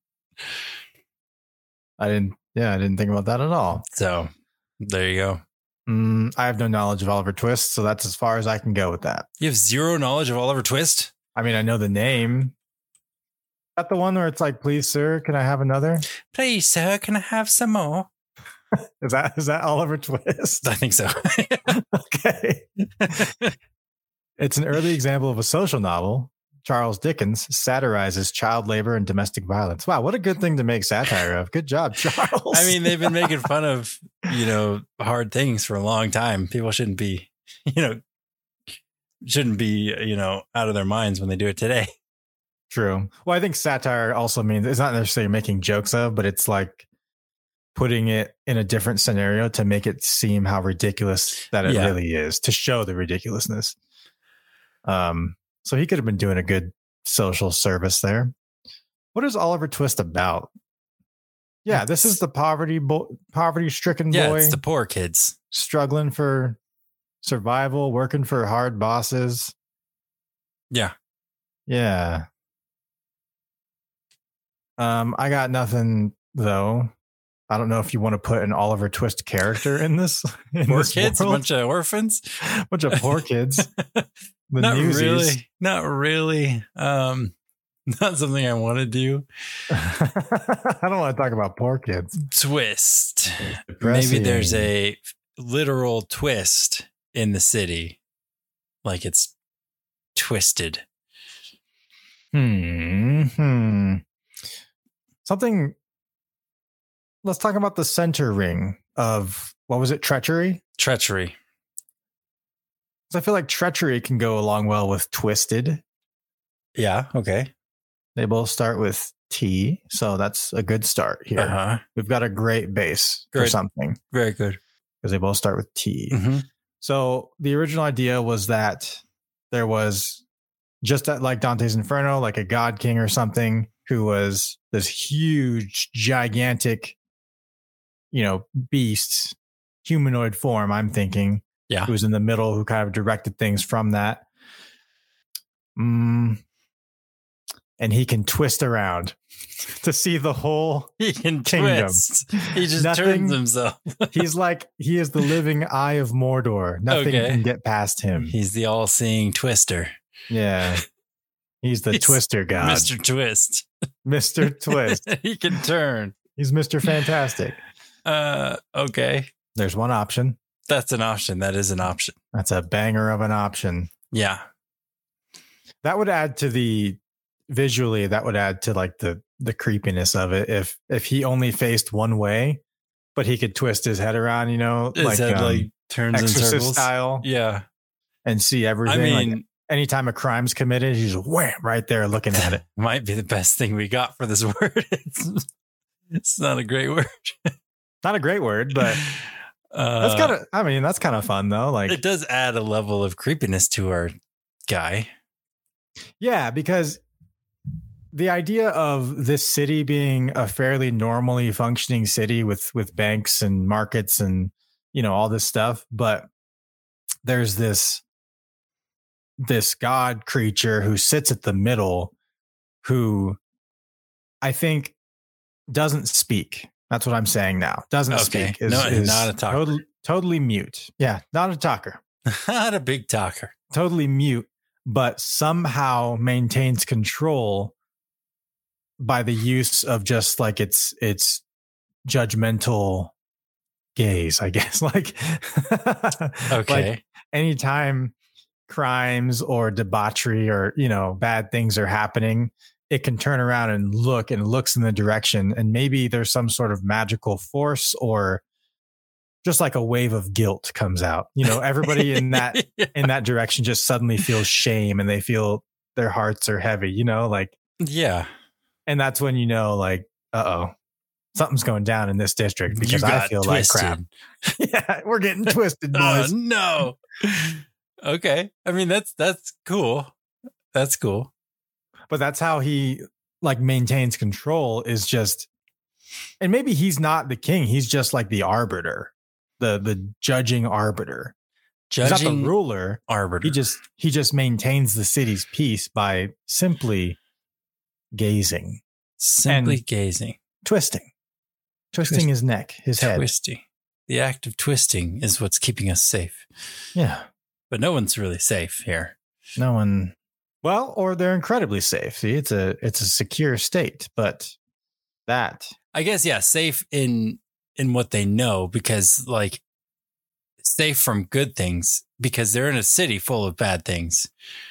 Speaker 1: I didn't think about that at all.
Speaker 2: So there you go.
Speaker 1: I have no knowledge of Oliver Twist, so that's as far as I can go with that.
Speaker 2: You have zero knowledge of Oliver Twist?
Speaker 1: I mean, I know the name. Is that the one where it's like, please, sir, can I have another?
Speaker 2: Please, sir, can I have some more?
Speaker 1: Is that Oliver Twist?
Speaker 2: I think so.
Speaker 1: Okay. It's an early example of a social novel. Charles Dickens satirizes child labor and domestic violence. Wow, what a good thing to make satire of. Good job, Charles.
Speaker 2: I mean, they've been making fun of, hard things for a long time. People shouldn't be, out of their minds when they do it today.
Speaker 1: True. Well, I think satire also means it's not necessarily making jokes of, but it's like putting it in a different scenario to make it seem how ridiculous that it really is, to show the ridiculousness. So he could have been doing a good social service there. What is Oliver Twist about? Yeah, this is the poverty-stricken boy.
Speaker 2: Yeah, it's the poor kids
Speaker 1: struggling for survival, working for hard bosses.
Speaker 2: Yeah.
Speaker 1: Yeah. I got nothing though. I don't know if you want to put an Oliver Twist character in this.
Speaker 2: Poor kids, a bunch of orphans,
Speaker 1: a bunch of poor kids.
Speaker 2: Not really. Not something I want to do.
Speaker 1: I don't want to talk about poor kids.
Speaker 2: Twist. Maybe there's a literal twist in the city. Like it's twisted.
Speaker 1: Something. Let's talk about the center ring of, what was it? Treachery?
Speaker 2: Treachery.
Speaker 1: I feel like treachery can go along well with twisted.
Speaker 2: Yeah. Okay.
Speaker 1: They both start with T. So that's a good start here.
Speaker 2: Uh-huh.
Speaker 1: We've got a great base for something.
Speaker 2: Very good.
Speaker 1: Because they both start with T.
Speaker 2: Mm-hmm.
Speaker 1: So the original idea was that there was, just like Dante's Inferno, like a god king or something who was this huge, gigantic, beast, humanoid form, I'm thinking.
Speaker 2: Yeah.
Speaker 1: Who was in the middle, who kind of directed things from that. And he can twist around to see the whole kingdom.
Speaker 2: Twist. He just turns himself.
Speaker 1: He is the living eye of Mordor. Nothing can get past him.
Speaker 2: He's the all-seeing twister.
Speaker 1: Yeah. He's the twister god.
Speaker 2: Mr. Twist.
Speaker 1: Mr. Twist.
Speaker 2: He can turn.
Speaker 1: He's Mr. Fantastic.
Speaker 2: Okay.
Speaker 1: There's one option.
Speaker 2: That's an option. That is an option.
Speaker 1: That's a banger of an option.
Speaker 2: Yeah.
Speaker 1: That would add to the visually, that would add to like the creepiness of it. If he only faced one way, but he could twist his head around,
Speaker 2: his head turns in circles
Speaker 1: style.
Speaker 2: Yeah.
Speaker 1: And see everything. I mean, anytime a crime's committed, he's wham right there looking at it.
Speaker 2: Might be the best thing we got for this word. It's not a great word.
Speaker 1: Not a great word, but that's kind of fun though. Like,
Speaker 2: it does add a level of creepiness to our guy.
Speaker 1: Yeah, because the idea of this city being a fairly normally functioning city with banks and markets and all this stuff, but there's this god creature who sits at the middle, who I think doesn't speak. That's what I'm saying now. Doesn't speak. Is
Speaker 2: not a talker.
Speaker 1: Totally mute. Yeah, not a talker.
Speaker 2: Not a big talker.
Speaker 1: Totally mute, but somehow maintains control by the use of just like its judgmental gaze, I guess. Like,
Speaker 2: Okay.
Speaker 1: like anytime crimes or debauchery or, bad things are happening, it can turn around and looks in the direction. And maybe there's some sort of magical force or just like a wave of guilt comes out. Everybody in that direction just suddenly feels shame and they feel their hearts are heavy, like,
Speaker 2: yeah.
Speaker 1: and that's when, like, something's going down in this district because I feel
Speaker 2: twisted.
Speaker 1: like crap. Yeah, we're getting twisted,
Speaker 2: Oh,
Speaker 1: boys.
Speaker 2: no. Okay. I mean, that's cool. That's cool.
Speaker 1: But that's how he like maintains control, is just, and maybe he's not the king. He's just like the arbiter, the judging arbiter. He's not the ruler.
Speaker 2: Arbiter.
Speaker 1: He just maintains the city's peace by simply gazing.
Speaker 2: Gazing.
Speaker 1: Twisting his neck, his head.
Speaker 2: Twisting. The act of twisting is what's keeping us safe.
Speaker 1: Yeah.
Speaker 2: But no one's really safe here.
Speaker 1: No one. Well, or they're incredibly safe. See, it's a secure state, but that,
Speaker 2: I guess, yeah, safe in what they know, because like safe from good things because they're in a city full of bad things.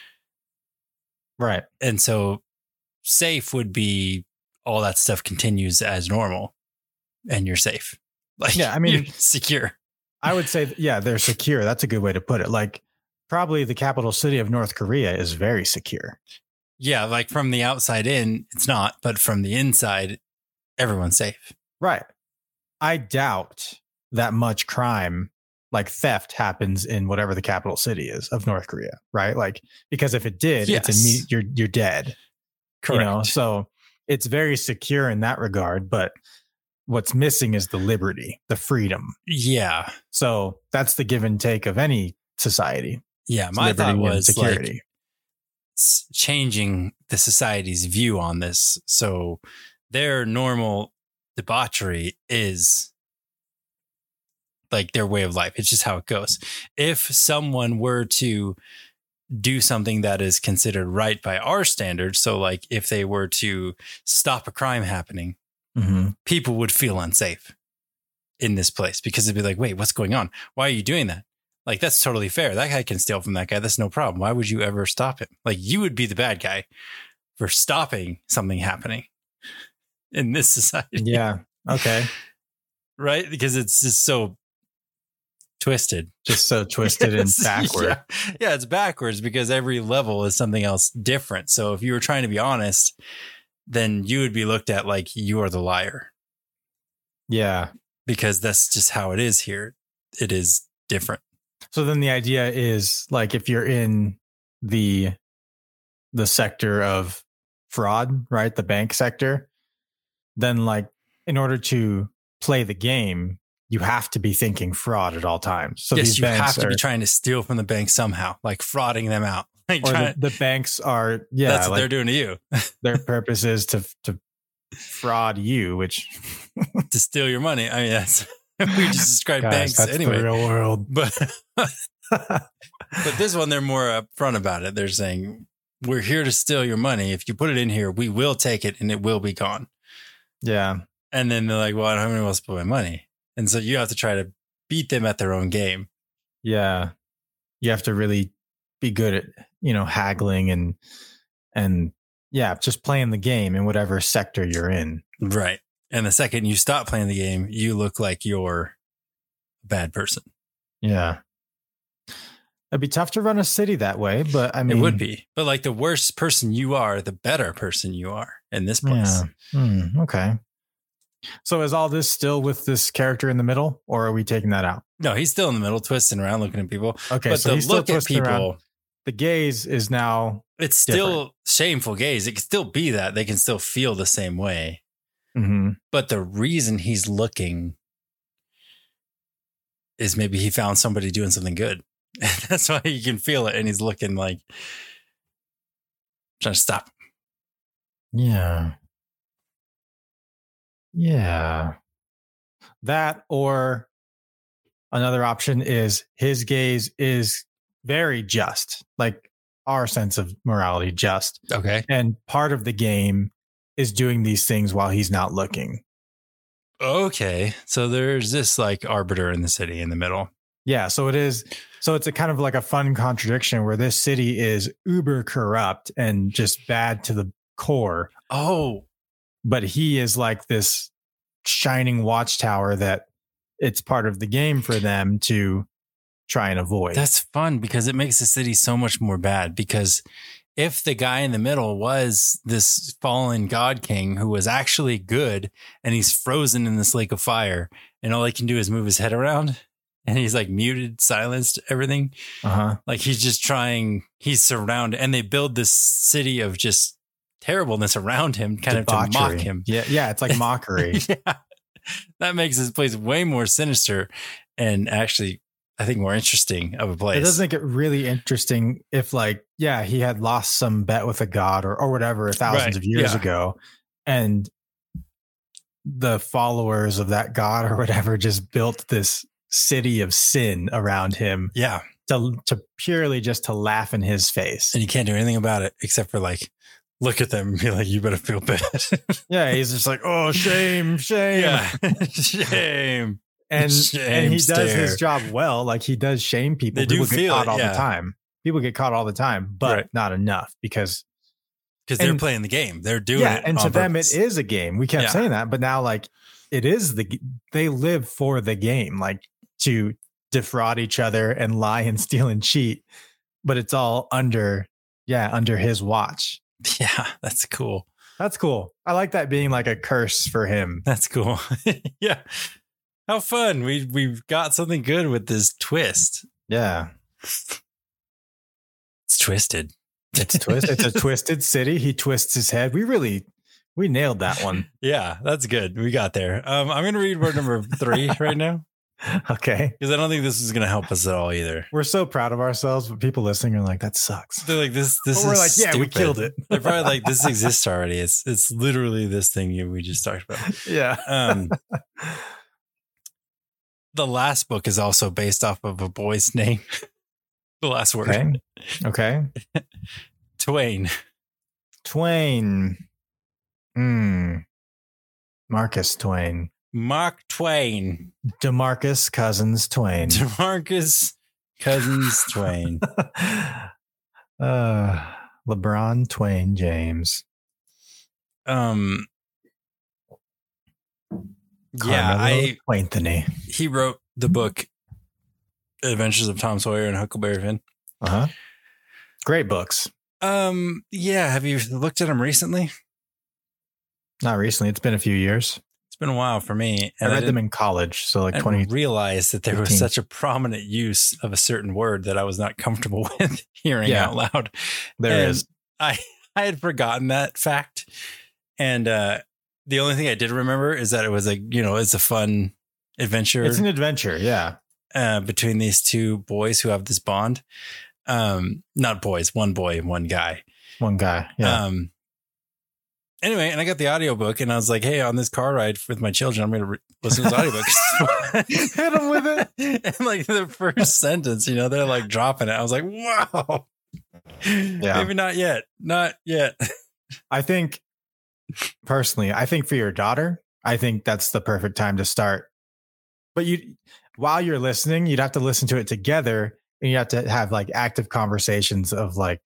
Speaker 1: right.
Speaker 2: And so safe would be all that stuff continues as normal and you're safe. Like,
Speaker 1: Yeah, I mean,
Speaker 2: you're secure.
Speaker 1: I would say, yeah, they're secure. That's a good way to put it. Like, probably the capital city of North Korea is very secure.
Speaker 2: Yeah, like from the outside in, it's not, but from the inside, everyone's safe.
Speaker 1: Right. I doubt that much crime, like theft, happens in whatever the capital city is of North Korea, right? Like, because if it did,
Speaker 2: Yes.
Speaker 1: it's immediate, you're dead.
Speaker 2: Correct.
Speaker 1: So it's very secure in that regard, but what's missing is the liberty, the freedom.
Speaker 2: Yeah.
Speaker 1: So that's the give and take of any society.
Speaker 2: Yeah.
Speaker 1: It's
Speaker 2: My
Speaker 1: liberty
Speaker 2: thought
Speaker 1: and
Speaker 2: was
Speaker 1: security.
Speaker 2: like changing the society's view on this. So their normal debauchery is like their way of life. It's just how it goes. If someone were to do something that is considered right by our standards, so like if they were to stop a crime happening, people would feel unsafe in this place because they'd be like, wait, what's going on? Why are you doing that? Like, that's totally fair. That guy can steal from that guy. That's no problem. Why would you ever stop him? Like, you would be the bad guy for stopping something happening in this society.
Speaker 1: Yeah. Okay.
Speaker 2: Right? Because it's just so twisted.
Speaker 1: Just so twisted and backward.
Speaker 2: Yeah, it's backwards because every level is something else different. So if you were trying to be honest, then you would be looked at like you are the liar.
Speaker 1: Yeah.
Speaker 2: Because that's just how it is here. It is different.
Speaker 1: So then the idea is like, if you're in the sector of fraud, right? The bank sector, then like in order to play the game, you have to be thinking fraud at all times. So
Speaker 2: yes,
Speaker 1: these
Speaker 2: you
Speaker 1: banks
Speaker 2: have to be trying to steal from the bank somehow, like frauding them out. Like
Speaker 1: or the banks are, yeah,
Speaker 2: that's what
Speaker 1: like
Speaker 2: they're doing to you.
Speaker 1: their purpose is to fraud you, which
Speaker 2: to steal your money. I mean, that's we just described
Speaker 1: guys,
Speaker 2: banks
Speaker 1: that's
Speaker 2: anyway.
Speaker 1: the real world.
Speaker 2: But this one, they're more upfront about it. They're saying, we're here to steal your money. If you put it in here, we will take it and it will be gone.
Speaker 1: Yeah.
Speaker 2: And then they're like, well, I don't have anyone else to put my money. And so you have to try to beat them at their own game.
Speaker 1: Yeah. You have to really be good at, haggling and yeah, just playing the game in whatever sector you're in.
Speaker 2: Right. And the second you stop playing the game, you look like you're a bad person.
Speaker 1: Yeah. It'd be tough to run a city that way, but I mean,
Speaker 2: it would be. But like the worse person you are, the better person you are in this place.
Speaker 1: Yeah. Okay. So is all this still with this character in the middle, or are we taking that out?
Speaker 2: No, he's still in the middle, twisting around, looking at people.
Speaker 1: Okay.
Speaker 2: But
Speaker 1: So
Speaker 2: the
Speaker 1: he's still
Speaker 2: look at
Speaker 1: twisting
Speaker 2: people,
Speaker 1: around. The gaze is now
Speaker 2: it's still shameful gaze. It can still be that. They can still feel the same way.
Speaker 1: Mm-hmm.
Speaker 2: But the reason he's looking is maybe he found somebody doing something good. That's why you can feel it. And he's looking like trying to stop him.
Speaker 1: Yeah. Yeah. That, or another option is his gaze is very just, like our sense of morality, just.
Speaker 2: Okay.
Speaker 1: And part of the game is doing these things while he's not looking.
Speaker 2: Okay. So there's this like arbiter in the city in the middle.
Speaker 1: Yeah, so it is. So it's a kind of like a fun contradiction where this city is uber corrupt and just bad to the core.
Speaker 2: Oh,
Speaker 1: But he is like this shining watchtower that it's part of the game for them to try and avoid.
Speaker 2: that's fun because it makes the city so much more bad. Because if the guy in the middle was this fallen god king who was actually good and he's frozen in this lake of fire and all he can do is move his head around and he's like muted, silenced, everything. Like he's just trying, he's surrounded, and they build this city of just terribleness around him, kind of to mock him.
Speaker 1: Yeah, it's like mockery.
Speaker 2: Yeah. That makes this place way more sinister and actually, I think, more interesting of a place.
Speaker 1: It does make it really interesting if, like, yeah, he had lost some bet with a god or whatever thousands of years ago, and the followers of that god or whatever just built this city of sin around him.
Speaker 2: Yeah.
Speaker 1: To purely just to laugh in his face.
Speaker 2: And you can't do anything about it except for like, look at them and be like, you better feel bad.
Speaker 1: Yeah. He's just like, oh, shame.
Speaker 2: Yeah. Shame.
Speaker 1: And he does his job well. Like he does shame people. People get caught all the time. People get caught all the time, but not enough because
Speaker 2: they're playing the game. They're doing it.
Speaker 1: And to them, it is a game. We kept saying that, but now like it is they live for the game, like to defraud each other and lie and steal and cheat, but it's all under his watch.
Speaker 2: Yeah, that's cool.
Speaker 1: That's cool. I like that being like a curse for him.
Speaker 2: That's cool. Yeah. How fun. We've got something good with this twist.
Speaker 1: Yeah.
Speaker 2: It's twisted.
Speaker 1: It's twisted. It's a twisted city. He twists his head. We nailed that one.
Speaker 2: Yeah, that's good. We got there. I'm going to read word number 3 right now.
Speaker 1: Okay.
Speaker 2: Because I don't think this is going to help us at all either.
Speaker 1: We're so proud of ourselves, but people listening are like, that sucks.
Speaker 2: They're like, this is
Speaker 1: we're like, yeah,
Speaker 2: stupid.
Speaker 1: we killed it.
Speaker 2: They're probably like, this exists already. It's literally this thing we just talked about.
Speaker 1: Yeah.
Speaker 2: The last book is also based off of a boy's name. The last word.
Speaker 1: Okay.
Speaker 2: Twain.
Speaker 1: Marcus Twain.
Speaker 2: Mark Twain.
Speaker 1: DeMarcus Cousins Twain.
Speaker 2: DeMarcus Cousins Twain.
Speaker 1: LeBron Twain James.
Speaker 2: Anthony. He wrote the book Adventures of Tom Sawyer and Huckleberry Finn.
Speaker 1: Great books.
Speaker 2: Yeah. Have you looked at them recently?
Speaker 1: Not recently. It's been a few years.
Speaker 2: It's been a while for me.
Speaker 1: And I read them in college. So like 20.
Speaker 2: Realized that there was such a prominent use of a certain word that I was not comfortable with hearing out loud.
Speaker 1: There is.
Speaker 2: I had forgotten that fact. And the only thing I did remember is that it was it's a fun adventure.
Speaker 1: It's an adventure. Yeah.
Speaker 2: Between these two boys who have this bond. Not boys, one boy and one guy.
Speaker 1: One guy. Yeah.
Speaker 2: Anyway, and I got the audiobook and I was like, hey, on this car ride with my children, I'm going to listen to this audiobook.
Speaker 1: Hit them with it.
Speaker 2: And like the first sentence, they're like dropping it. I was like, wow. Yeah. Maybe not yet. Not yet.
Speaker 1: I think personally, for your daughter, I think that's the perfect time to start. But while you're listening, you'd have to listen to it together and you have to have like active conversations of like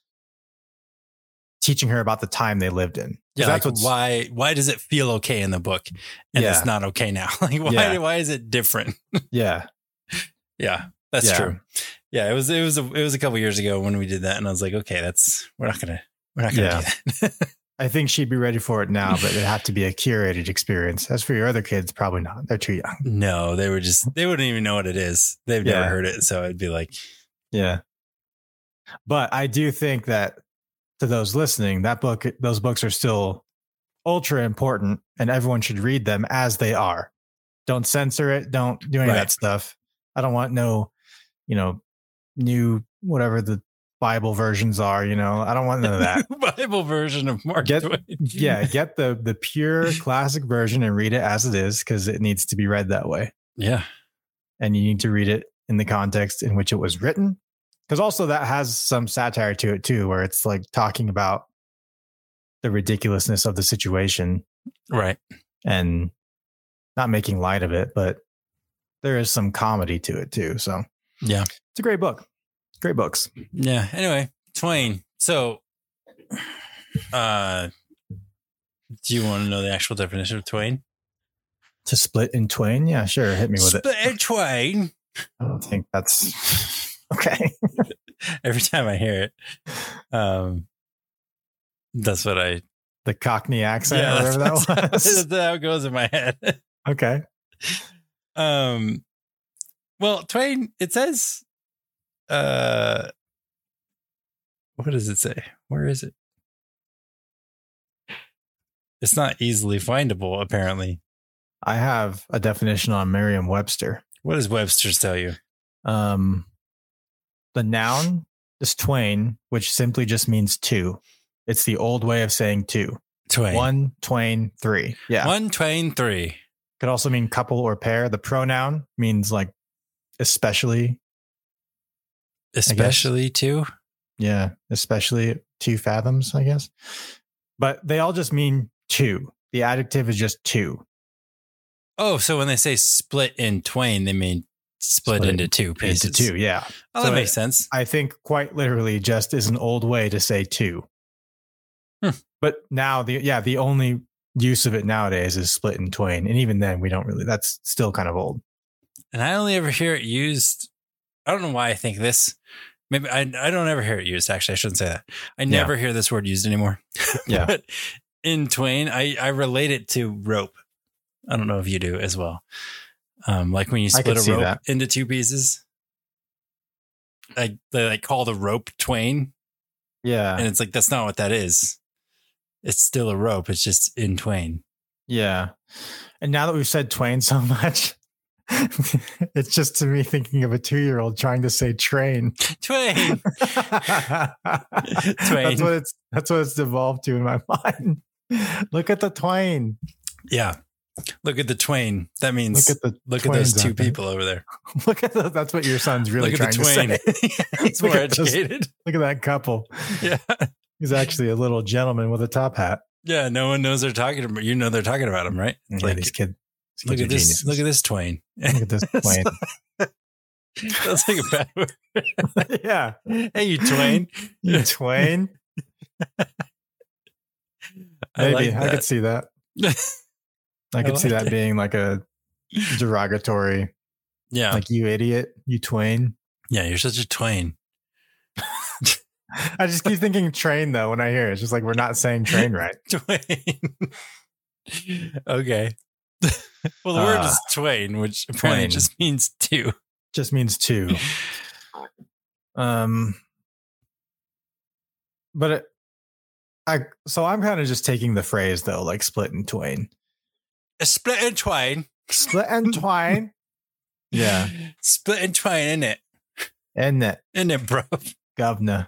Speaker 1: teaching her about the time they lived in.
Speaker 2: Yeah, that's why does it feel okay in the book and it's not okay now? Like why is it different?
Speaker 1: Yeah.
Speaker 2: Yeah, that's true. Yeah, it was a couple years ago when we did that and I was like, okay, we're not gonna do that.
Speaker 1: I think she'd be ready for it now, but it'd have to be a curated experience. As for your other kids, probably not. They're too young.
Speaker 2: No, they wouldn't even know what it is. They've never heard it. So it'd be like,
Speaker 1: yeah. But I do think that to those listening, those books are still ultra important and everyone should read them as they are. Don't censor it. Don't do any of that stuff. I don't want no, new, whatever the Bible versions are, I don't want none of that.
Speaker 2: Bible version of Mark Twain.
Speaker 1: Yeah, get the pure classic version and read it as it is because it needs to be read that way.
Speaker 2: Yeah.
Speaker 1: And you need to read it in the context in which it was written. Because also that has some satire to it too, where it's like talking about the ridiculousness of the situation.
Speaker 2: Right.
Speaker 1: And not making light of it, but there is some comedy to it too. So
Speaker 2: Yeah.
Speaker 1: it's a great book. Great books.
Speaker 2: Yeah. Anyway, twain. So, do you want to know the actual definition of twain?
Speaker 1: To split in twain? Yeah, sure. Hit me with
Speaker 2: Split in twain.
Speaker 1: I don't think that's okay.
Speaker 2: Every time I hear it, that's what
Speaker 1: The Cockney accent,
Speaker 2: yeah,
Speaker 1: or whatever that was.
Speaker 2: that's how it goes in my head.
Speaker 1: Okay.
Speaker 2: Well, twain, it says, what does it say? Where is it? It's not easily findable, apparently.
Speaker 1: I have a definition on Merriam-Webster.
Speaker 2: What does Webster's tell you?
Speaker 1: The noun is twain, which simply just means two. It's the old way of saying two.
Speaker 2: Twain.
Speaker 1: One, twain, three. Yeah.
Speaker 2: One, twain, three.
Speaker 1: Could also mean couple or pair. The pronoun means like especially.
Speaker 2: Especially two.
Speaker 1: Yeah. Especially 2 fathoms, I guess. But they all just mean two. The adjective is just two.
Speaker 2: Oh, so when they say split in twain, they mean split into two pieces.
Speaker 1: Into two, yeah.
Speaker 2: Oh,
Speaker 1: So
Speaker 2: that makes sense.
Speaker 1: I think quite literally just is an old way to say two. But now the only use of it nowadays is split in twain. And even then we don't really, that's still kind of old.
Speaker 2: And I only ever hear it used. I don't know why I think this. Maybe I don't ever hear it used. Actually, I shouldn't say that. I never hear this word used anymore.
Speaker 1: Yeah.
Speaker 2: But in twain, I relate it to rope. I don't know if you do as well. Like when you split a rope into two pieces. They like call the rope twain.
Speaker 1: Yeah.
Speaker 2: And it's like, that's not what that is. It's still a rope. It's just in twain.
Speaker 1: Yeah. And now that we've said twain so much, it's just to me thinking of a 2-year-old trying to say train.
Speaker 2: Twain. Twain.
Speaker 1: That's what it's devolved to in my mind. Look at the twain.
Speaker 2: Yeah. Look at the twain. That means look at those two people over there.
Speaker 1: Look at that's what your son's really trying to say.
Speaker 2: He's more educated.
Speaker 1: Look at that couple.
Speaker 2: Yeah.
Speaker 1: He's actually a little gentleman with a top hat.
Speaker 2: Yeah, no one knows they're talking about. You know they're talking about him, right?
Speaker 1: Yeah, like these kids.
Speaker 2: Look at this. Look at this twain.
Speaker 1: Look at this twain.
Speaker 2: That's like a bad word.
Speaker 1: Yeah.
Speaker 2: Hey, you twain.
Speaker 1: You twain. Maybe I could see that. I could see that being like a derogatory.
Speaker 2: Yeah.
Speaker 1: Like, you idiot, you twain.
Speaker 2: Yeah, you're such a twain.
Speaker 1: I just keep thinking train though when I hear it. It's just like, we're not saying train right.
Speaker 2: Twain. Okay. Well, the word is twain, which apparently just means two.
Speaker 1: Just means two. But so I'm kind of just taking the phrase though, like split in twain.
Speaker 2: A split in twain.
Speaker 1: Split and twine. Yeah.
Speaker 2: Split and twain, innit?
Speaker 1: Innit,
Speaker 2: bro?
Speaker 1: Governor.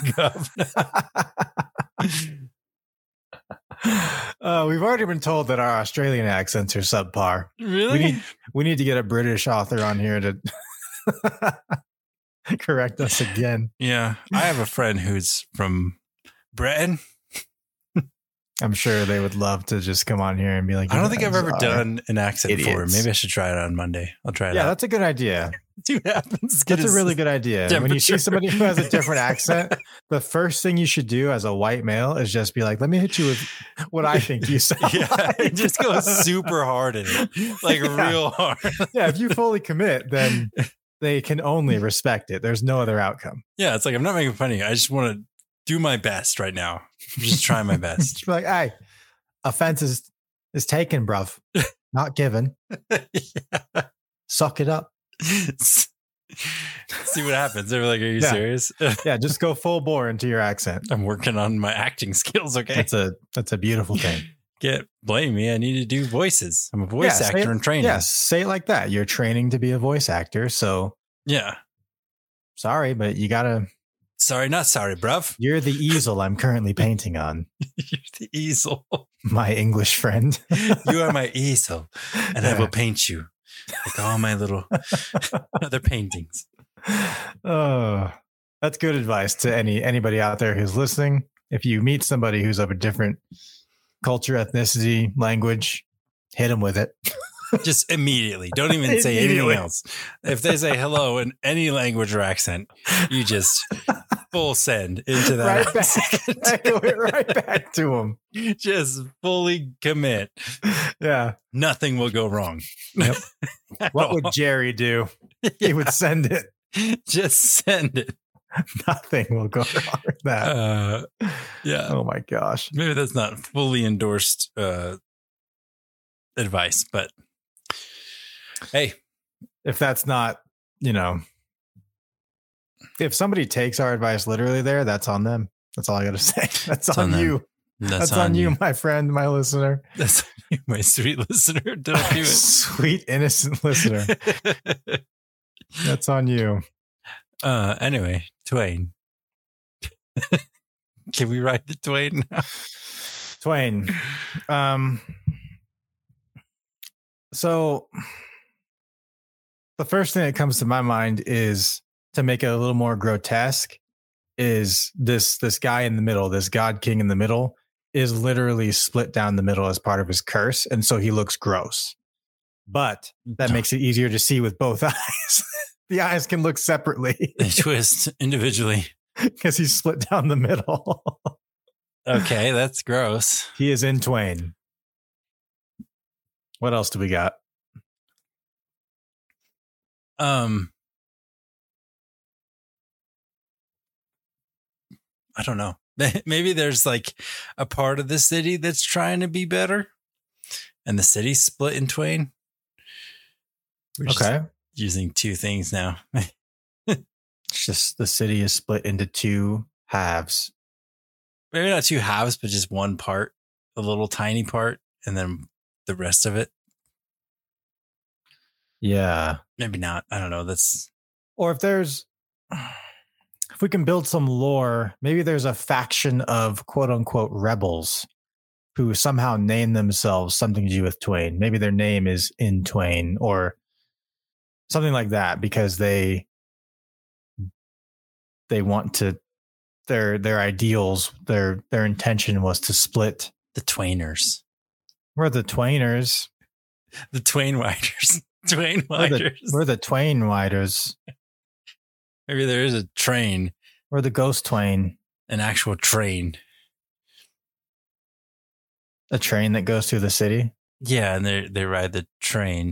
Speaker 1: We've already been told that our Australian accents are subpar.
Speaker 2: Really?
Speaker 1: We need to get a British author on here to correct us again.
Speaker 2: Yeah. I have a friend who's from Britain.
Speaker 1: I'm sure they would love to just come on here and be like,
Speaker 2: I don't think I've ever done an accent before. Maybe I should try it on Monday. I'll try it out.
Speaker 1: Yeah, that's a good idea.
Speaker 2: See what happens.
Speaker 1: That's a really good idea. When you see somebody who has a different accent, the first thing you should do as a white male is just be like, let me hit you with what I think you sound like.
Speaker 2: Just go super hard in it. Like real hard.
Speaker 1: Yeah, if you fully commit, then they can only respect it. There's no other outcome.
Speaker 2: Yeah, it's like, I'm not making fun of you. I just want to do my best right now. I'm just trying my best.
Speaker 1: Just be like, hey, offense is taken, bruv. Not given.
Speaker 2: Yeah.
Speaker 1: Suck it up.
Speaker 2: See what happens. They're like, are you serious?
Speaker 1: Yeah, just go full bore into your accent.
Speaker 2: I'm working on my acting skills, okay?
Speaker 1: That's a beautiful thing.
Speaker 2: Blame me. I need to do voices. I'm a voice actor in training.
Speaker 1: Yes, say it like that. You're training to be a voice actor, so
Speaker 2: yeah.
Speaker 1: Sorry, but you gotta.
Speaker 2: Sorry, not sorry, bruv.
Speaker 1: You're the easel I'm currently painting on.
Speaker 2: You're the easel.
Speaker 1: My English friend.
Speaker 2: You are my easel, and I will paint you like all my little other paintings.
Speaker 1: Oh, that's good advice to anybody out there who's listening. If you meet somebody who's of a different culture, ethnicity, language, hit them with it.
Speaker 2: Just immediately. Don't even say anything else. If they say hello in any language or accent, you just full send into that.
Speaker 1: Echo it right back to them.
Speaker 2: Just fully commit.
Speaker 1: Yeah.
Speaker 2: Nothing will go wrong.
Speaker 1: Yep. What would Jerry do? He would send it.
Speaker 2: Just send it.
Speaker 1: Nothing will go wrong with that.
Speaker 2: Yeah.
Speaker 1: Oh my gosh.
Speaker 2: Maybe that's not fully endorsed advice, but hey,
Speaker 1: if that's not, if somebody takes our advice literally there, that's on them. That's all I got to say. That's on you. That's on you, my friend, my listener.
Speaker 2: That's on you, my sweet listener. Don't do it.
Speaker 1: Sweet, innocent listener. That's on you.
Speaker 2: Anyway, Twain. Can we write the Twain now?
Speaker 1: Twain. So the first thing that comes to my mind is, to make it a little more grotesque, is this guy in the middle, this God King in the middle, is literally split down the middle as part of his curse. And so he looks gross. But that makes it easier to see with both eyes. The eyes can look separately.
Speaker 2: They twist individually.
Speaker 1: Because he's split down the middle.
Speaker 2: Okay, that's gross.
Speaker 1: He is in twain. What else do we got?
Speaker 2: I don't know. Maybe there's like a part of the city that's trying to be better, and the city's split in twain. We're
Speaker 1: okay.
Speaker 2: Using two things now.
Speaker 1: It's just the city is split into two halves.
Speaker 2: Maybe not two halves, but just one part, a little tiny part, and then the rest of it.
Speaker 1: Yeah.
Speaker 2: Maybe not. I don't know.
Speaker 1: Or if we can build some lore, maybe there's a faction of quote unquote rebels who somehow name themselves something to do with Twain. Maybe their name is in Twain or something like that, because they want to, their ideals, their intention was to split.
Speaker 2: The Twainers.
Speaker 1: We're the Twainers.
Speaker 2: The Twain Widers. Twain Widers.
Speaker 1: We're the Twain Widers.
Speaker 2: Maybe there is a train.
Speaker 1: We're the Ghost Twain.
Speaker 2: An actual train.
Speaker 1: A train that goes through the city?
Speaker 2: Yeah, and they ride the train.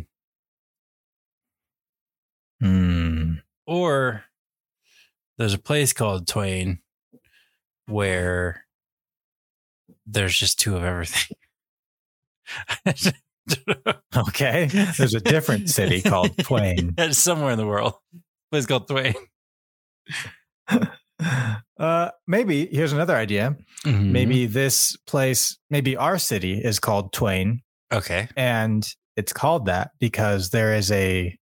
Speaker 2: Or there's a place called Twain where there's just two of everything.
Speaker 1: Okay. There's a different city called Twain.
Speaker 2: It's somewhere in the world. A place called Twain.
Speaker 1: Maybe here's another idea.
Speaker 2: Mm-hmm.
Speaker 1: Maybe this place, maybe our city is called Twain.
Speaker 2: Okay.
Speaker 1: And it's called that because there is an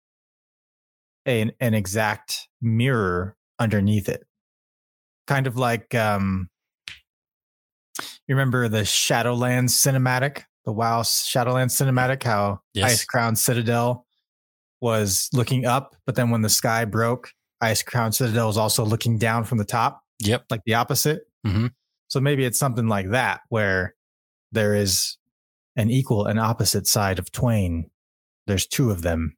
Speaker 1: exact mirror underneath it. Kind of like, you remember the Shadowlands cinematic, the WoW Shadowlands cinematic, how Ice Crown Citadel was looking up, but then when the sky broke, Ice Crown Citadel was also looking down from the top.
Speaker 2: Yep.
Speaker 1: Like the opposite.
Speaker 2: Mm-hmm.
Speaker 1: So maybe it's something like that, where there is an equal and opposite side of Twain. There's two of them.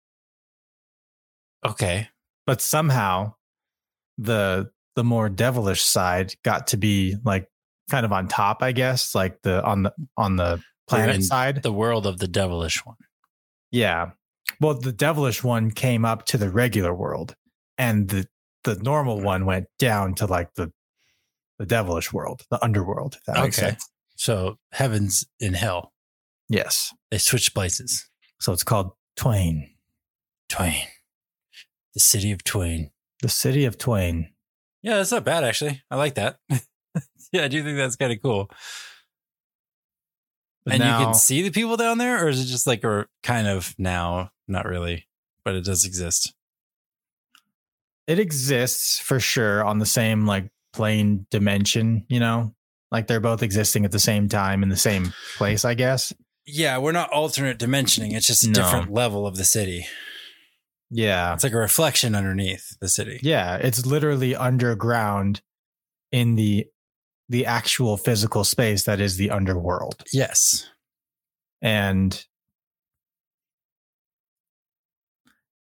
Speaker 2: Okay.
Speaker 1: But somehow the more devilish side got to be like kind of on top, I guess, like on the planet side.
Speaker 2: The world of the devilish one.
Speaker 1: Yeah. Well, the devilish one came up to the regular world, and the normal one went down to like the devilish world, the underworld, if that makes sense.
Speaker 2: So heaven's in hell.
Speaker 1: Yes.
Speaker 2: They switched places.
Speaker 1: So it's called Twain.
Speaker 2: Twain. The city of Twain.
Speaker 1: The city of Twain.
Speaker 2: Yeah, that's not bad, actually. I like that. Yeah, I do think that's kind of cool. But now, you can see the people down there, or is it just like a kind of now? Not really, but it does exist.
Speaker 1: It exists for sure on the same like plane dimension, like they're both existing at the same time in the same place, I guess.
Speaker 2: Yeah, we're not alternate dimensioning. It's just a different level of the city.
Speaker 1: Yeah.
Speaker 2: It's like a reflection underneath the city.
Speaker 1: Yeah. It's literally underground in the actual physical space that is the underworld.
Speaker 2: Yes.
Speaker 1: And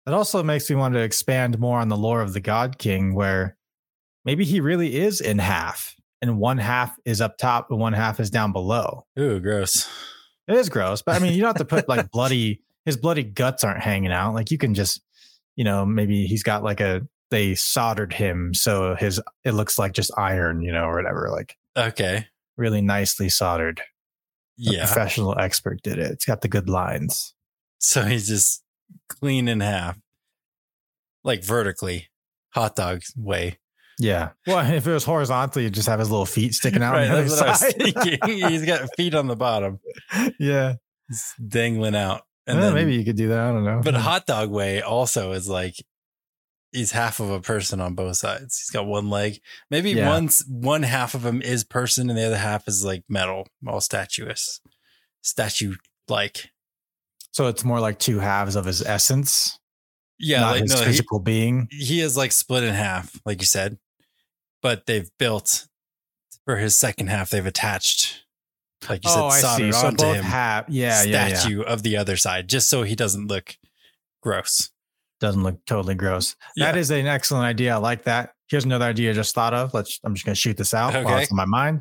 Speaker 1: That also makes me want to expand more on the lore of the God King, where maybe he really is in half, and one half is up top and one half is down below.
Speaker 2: Ooh, gross.
Speaker 1: It is gross, but I mean, you don't have to put like his bloody guts aren't hanging out. Like you can just, maybe he's got like they soldered him so it looks like just iron, or whatever. Like,
Speaker 2: okay,
Speaker 1: really nicely soldered.
Speaker 2: Yeah,
Speaker 1: a professional expert did it. It's got the good lines.
Speaker 2: So he's just clean in half, like vertically, hot dog way.
Speaker 1: Yeah. Well, if it was horizontally, you'd just have his little feet sticking out.
Speaker 2: Right,
Speaker 1: on the
Speaker 2: that's
Speaker 1: other
Speaker 2: what
Speaker 1: side.
Speaker 2: I was thinking. He's got feet on the bottom.
Speaker 1: Yeah.
Speaker 2: He's dangling out. And
Speaker 1: Well,
Speaker 2: then,
Speaker 1: maybe you could do that. I don't know.
Speaker 2: But hot dog way also is like he's half of a person on both sides. He's got one leg. Maybe one half of him is person and the other half is like metal, all statue-like.
Speaker 1: So it's more like two halves of his essence.
Speaker 2: Yeah,
Speaker 1: not
Speaker 2: like
Speaker 1: his physical being.
Speaker 2: He is like split in half, like you said. But they've built for his second half. They've attached, like you said, soldered onto him. Statue of the other side, just so he doesn't look gross.
Speaker 1: Doesn't look totally gross. Yeah. That is an excellent idea. I like that. Here's another idea I just thought of. I'm just going to shoot this out while it's in my mind.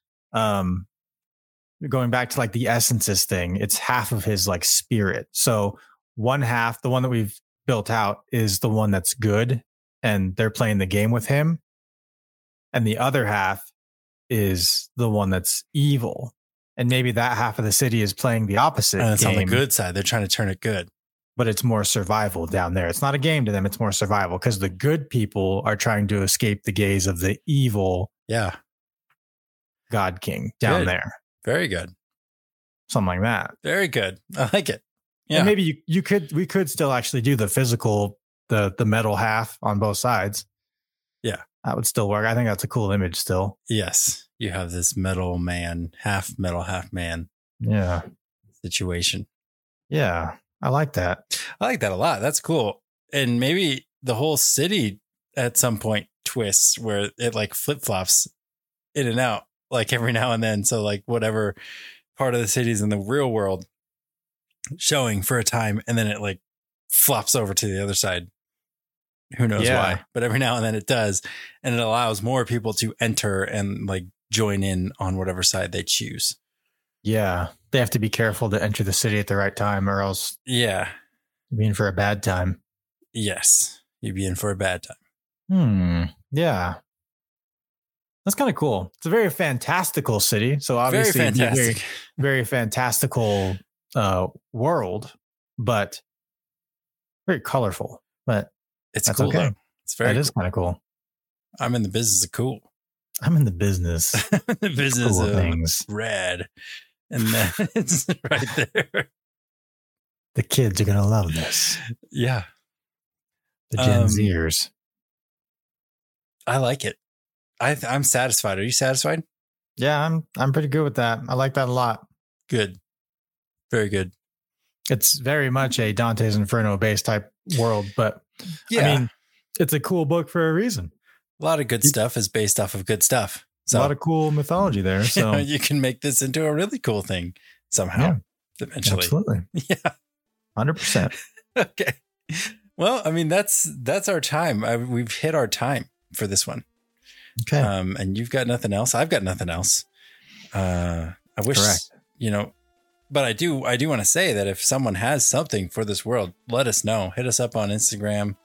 Speaker 1: Going back to like the essences thing, it's half of his like spirit. So one half, the one that we've built out, is the one that's good, and they're playing the game with him. And the other half is the one that's evil. And maybe that half of the city is playing the opposite.
Speaker 2: And it's
Speaker 1: game,
Speaker 2: on the good side. They're trying to turn it good.
Speaker 1: But it's more survival down there. It's not a game to them. It's more survival because the good people are trying to escape the gaze of the evil God King down there.
Speaker 2: Very good.
Speaker 1: Something like that.
Speaker 2: Very good. I like it. Yeah.
Speaker 1: And maybe we could still actually do the physical, the metal half on both sides.
Speaker 2: Yeah.
Speaker 1: That would still work. I think that's a cool image still.
Speaker 2: Yes. You have this metal man, half metal, half man.
Speaker 1: Yeah.
Speaker 2: Situation.
Speaker 1: Yeah. I like that.
Speaker 2: I like that a lot. That's cool. And maybe the whole city at some point twists where it like flip-flops in and out like every now and then. So like whatever part of the city is in the real world showing for a time, and then it like flops over to the other side. Who knows why? But every now and then it does. And it allows more people to enter and like join in on whatever side they choose.
Speaker 1: Yeah. They have to be careful to enter the city at the right time, or else you'd be in for a bad time.
Speaker 2: Yes. You'd be in for a bad time.
Speaker 1: Yeah. That's kind of cool. It's a very fantastical city. So obviously
Speaker 2: very fantastic.
Speaker 1: Very fantastical world, but very colorful. But
Speaker 2: it's
Speaker 1: that's
Speaker 2: cool.
Speaker 1: Okay.
Speaker 2: Though. It's very.
Speaker 1: It is kind of cool.
Speaker 2: I'm in the business of cool.
Speaker 1: I'm in the business.
Speaker 2: The business
Speaker 1: cool
Speaker 2: of
Speaker 1: things.
Speaker 2: Red. And then it's right there.
Speaker 1: The kids are gonna love this.
Speaker 2: Yeah.
Speaker 1: The Gen Zers.
Speaker 2: I like it. I'm satisfied. Are you satisfied?
Speaker 1: Yeah, I'm pretty good with that. I like that a lot.
Speaker 2: Good. Very good.
Speaker 1: It's very much a Dante's Inferno based type world, but I mean, it's a cool book for a reason.
Speaker 2: A lot of good stuff is based off of good stuff. So
Speaker 1: a lot of cool mythology there. So
Speaker 2: you can make this into a really cool thing somehow. Eventually.
Speaker 1: Absolutely.
Speaker 2: Yeah.
Speaker 1: 100%.
Speaker 2: Okay. Well, I mean, that's our time. We've hit our time for this one.
Speaker 1: Okay.
Speaker 2: And you've got nothing else. I've got nothing else. I wish, but I do want to say that if someone has something for this world, let us know. Hit us up on Instagram.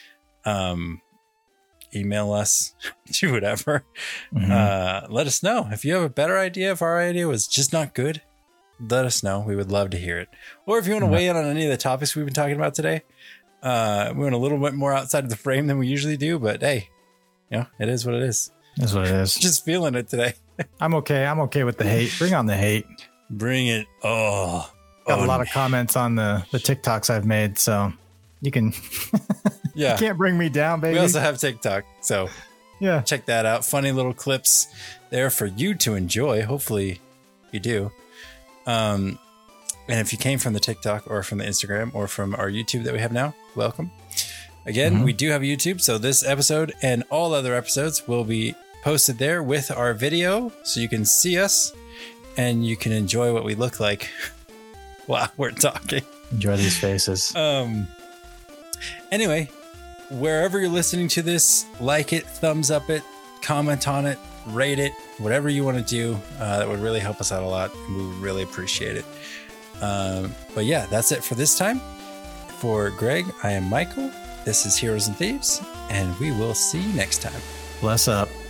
Speaker 2: Email us, do whatever. Let us know. If you have a better idea, if our idea was just not good, let us know. We would love to hear it. Or if you want to weigh in on any of the topics we've been talking about today, we went a little bit more outside of the frame than we usually do, but hey, it is what it is.
Speaker 1: That's what it is.
Speaker 2: Just feeling it today.
Speaker 1: I'm okay. I'm okay with the hate. Bring on the hate.
Speaker 2: Bring it. Got
Speaker 1: a lot of comments on the TikToks I've made, so you can you can't bring me down, baby.
Speaker 2: We also have TikTok, so check that out. Funny little clips there for you to enjoy. Hopefully you do. And if you came from the TikTok or from the Instagram or from our YouTube that we have now, welcome. Again, we do have YouTube, so this episode and all other episodes will be posted there with our video, so you can see us and you can enjoy what we look like while we're talking.
Speaker 1: Enjoy these faces.
Speaker 2: Anyway, wherever you're listening to this, like it, thumbs up it, comment on it, rate it, whatever you want to do. That would really help us out a lot, and we would really appreciate it. But yeah, that's it for this time. For Greg, I am Michael. This is Heroes and Thieves, and we will see you next time.
Speaker 1: Bless up.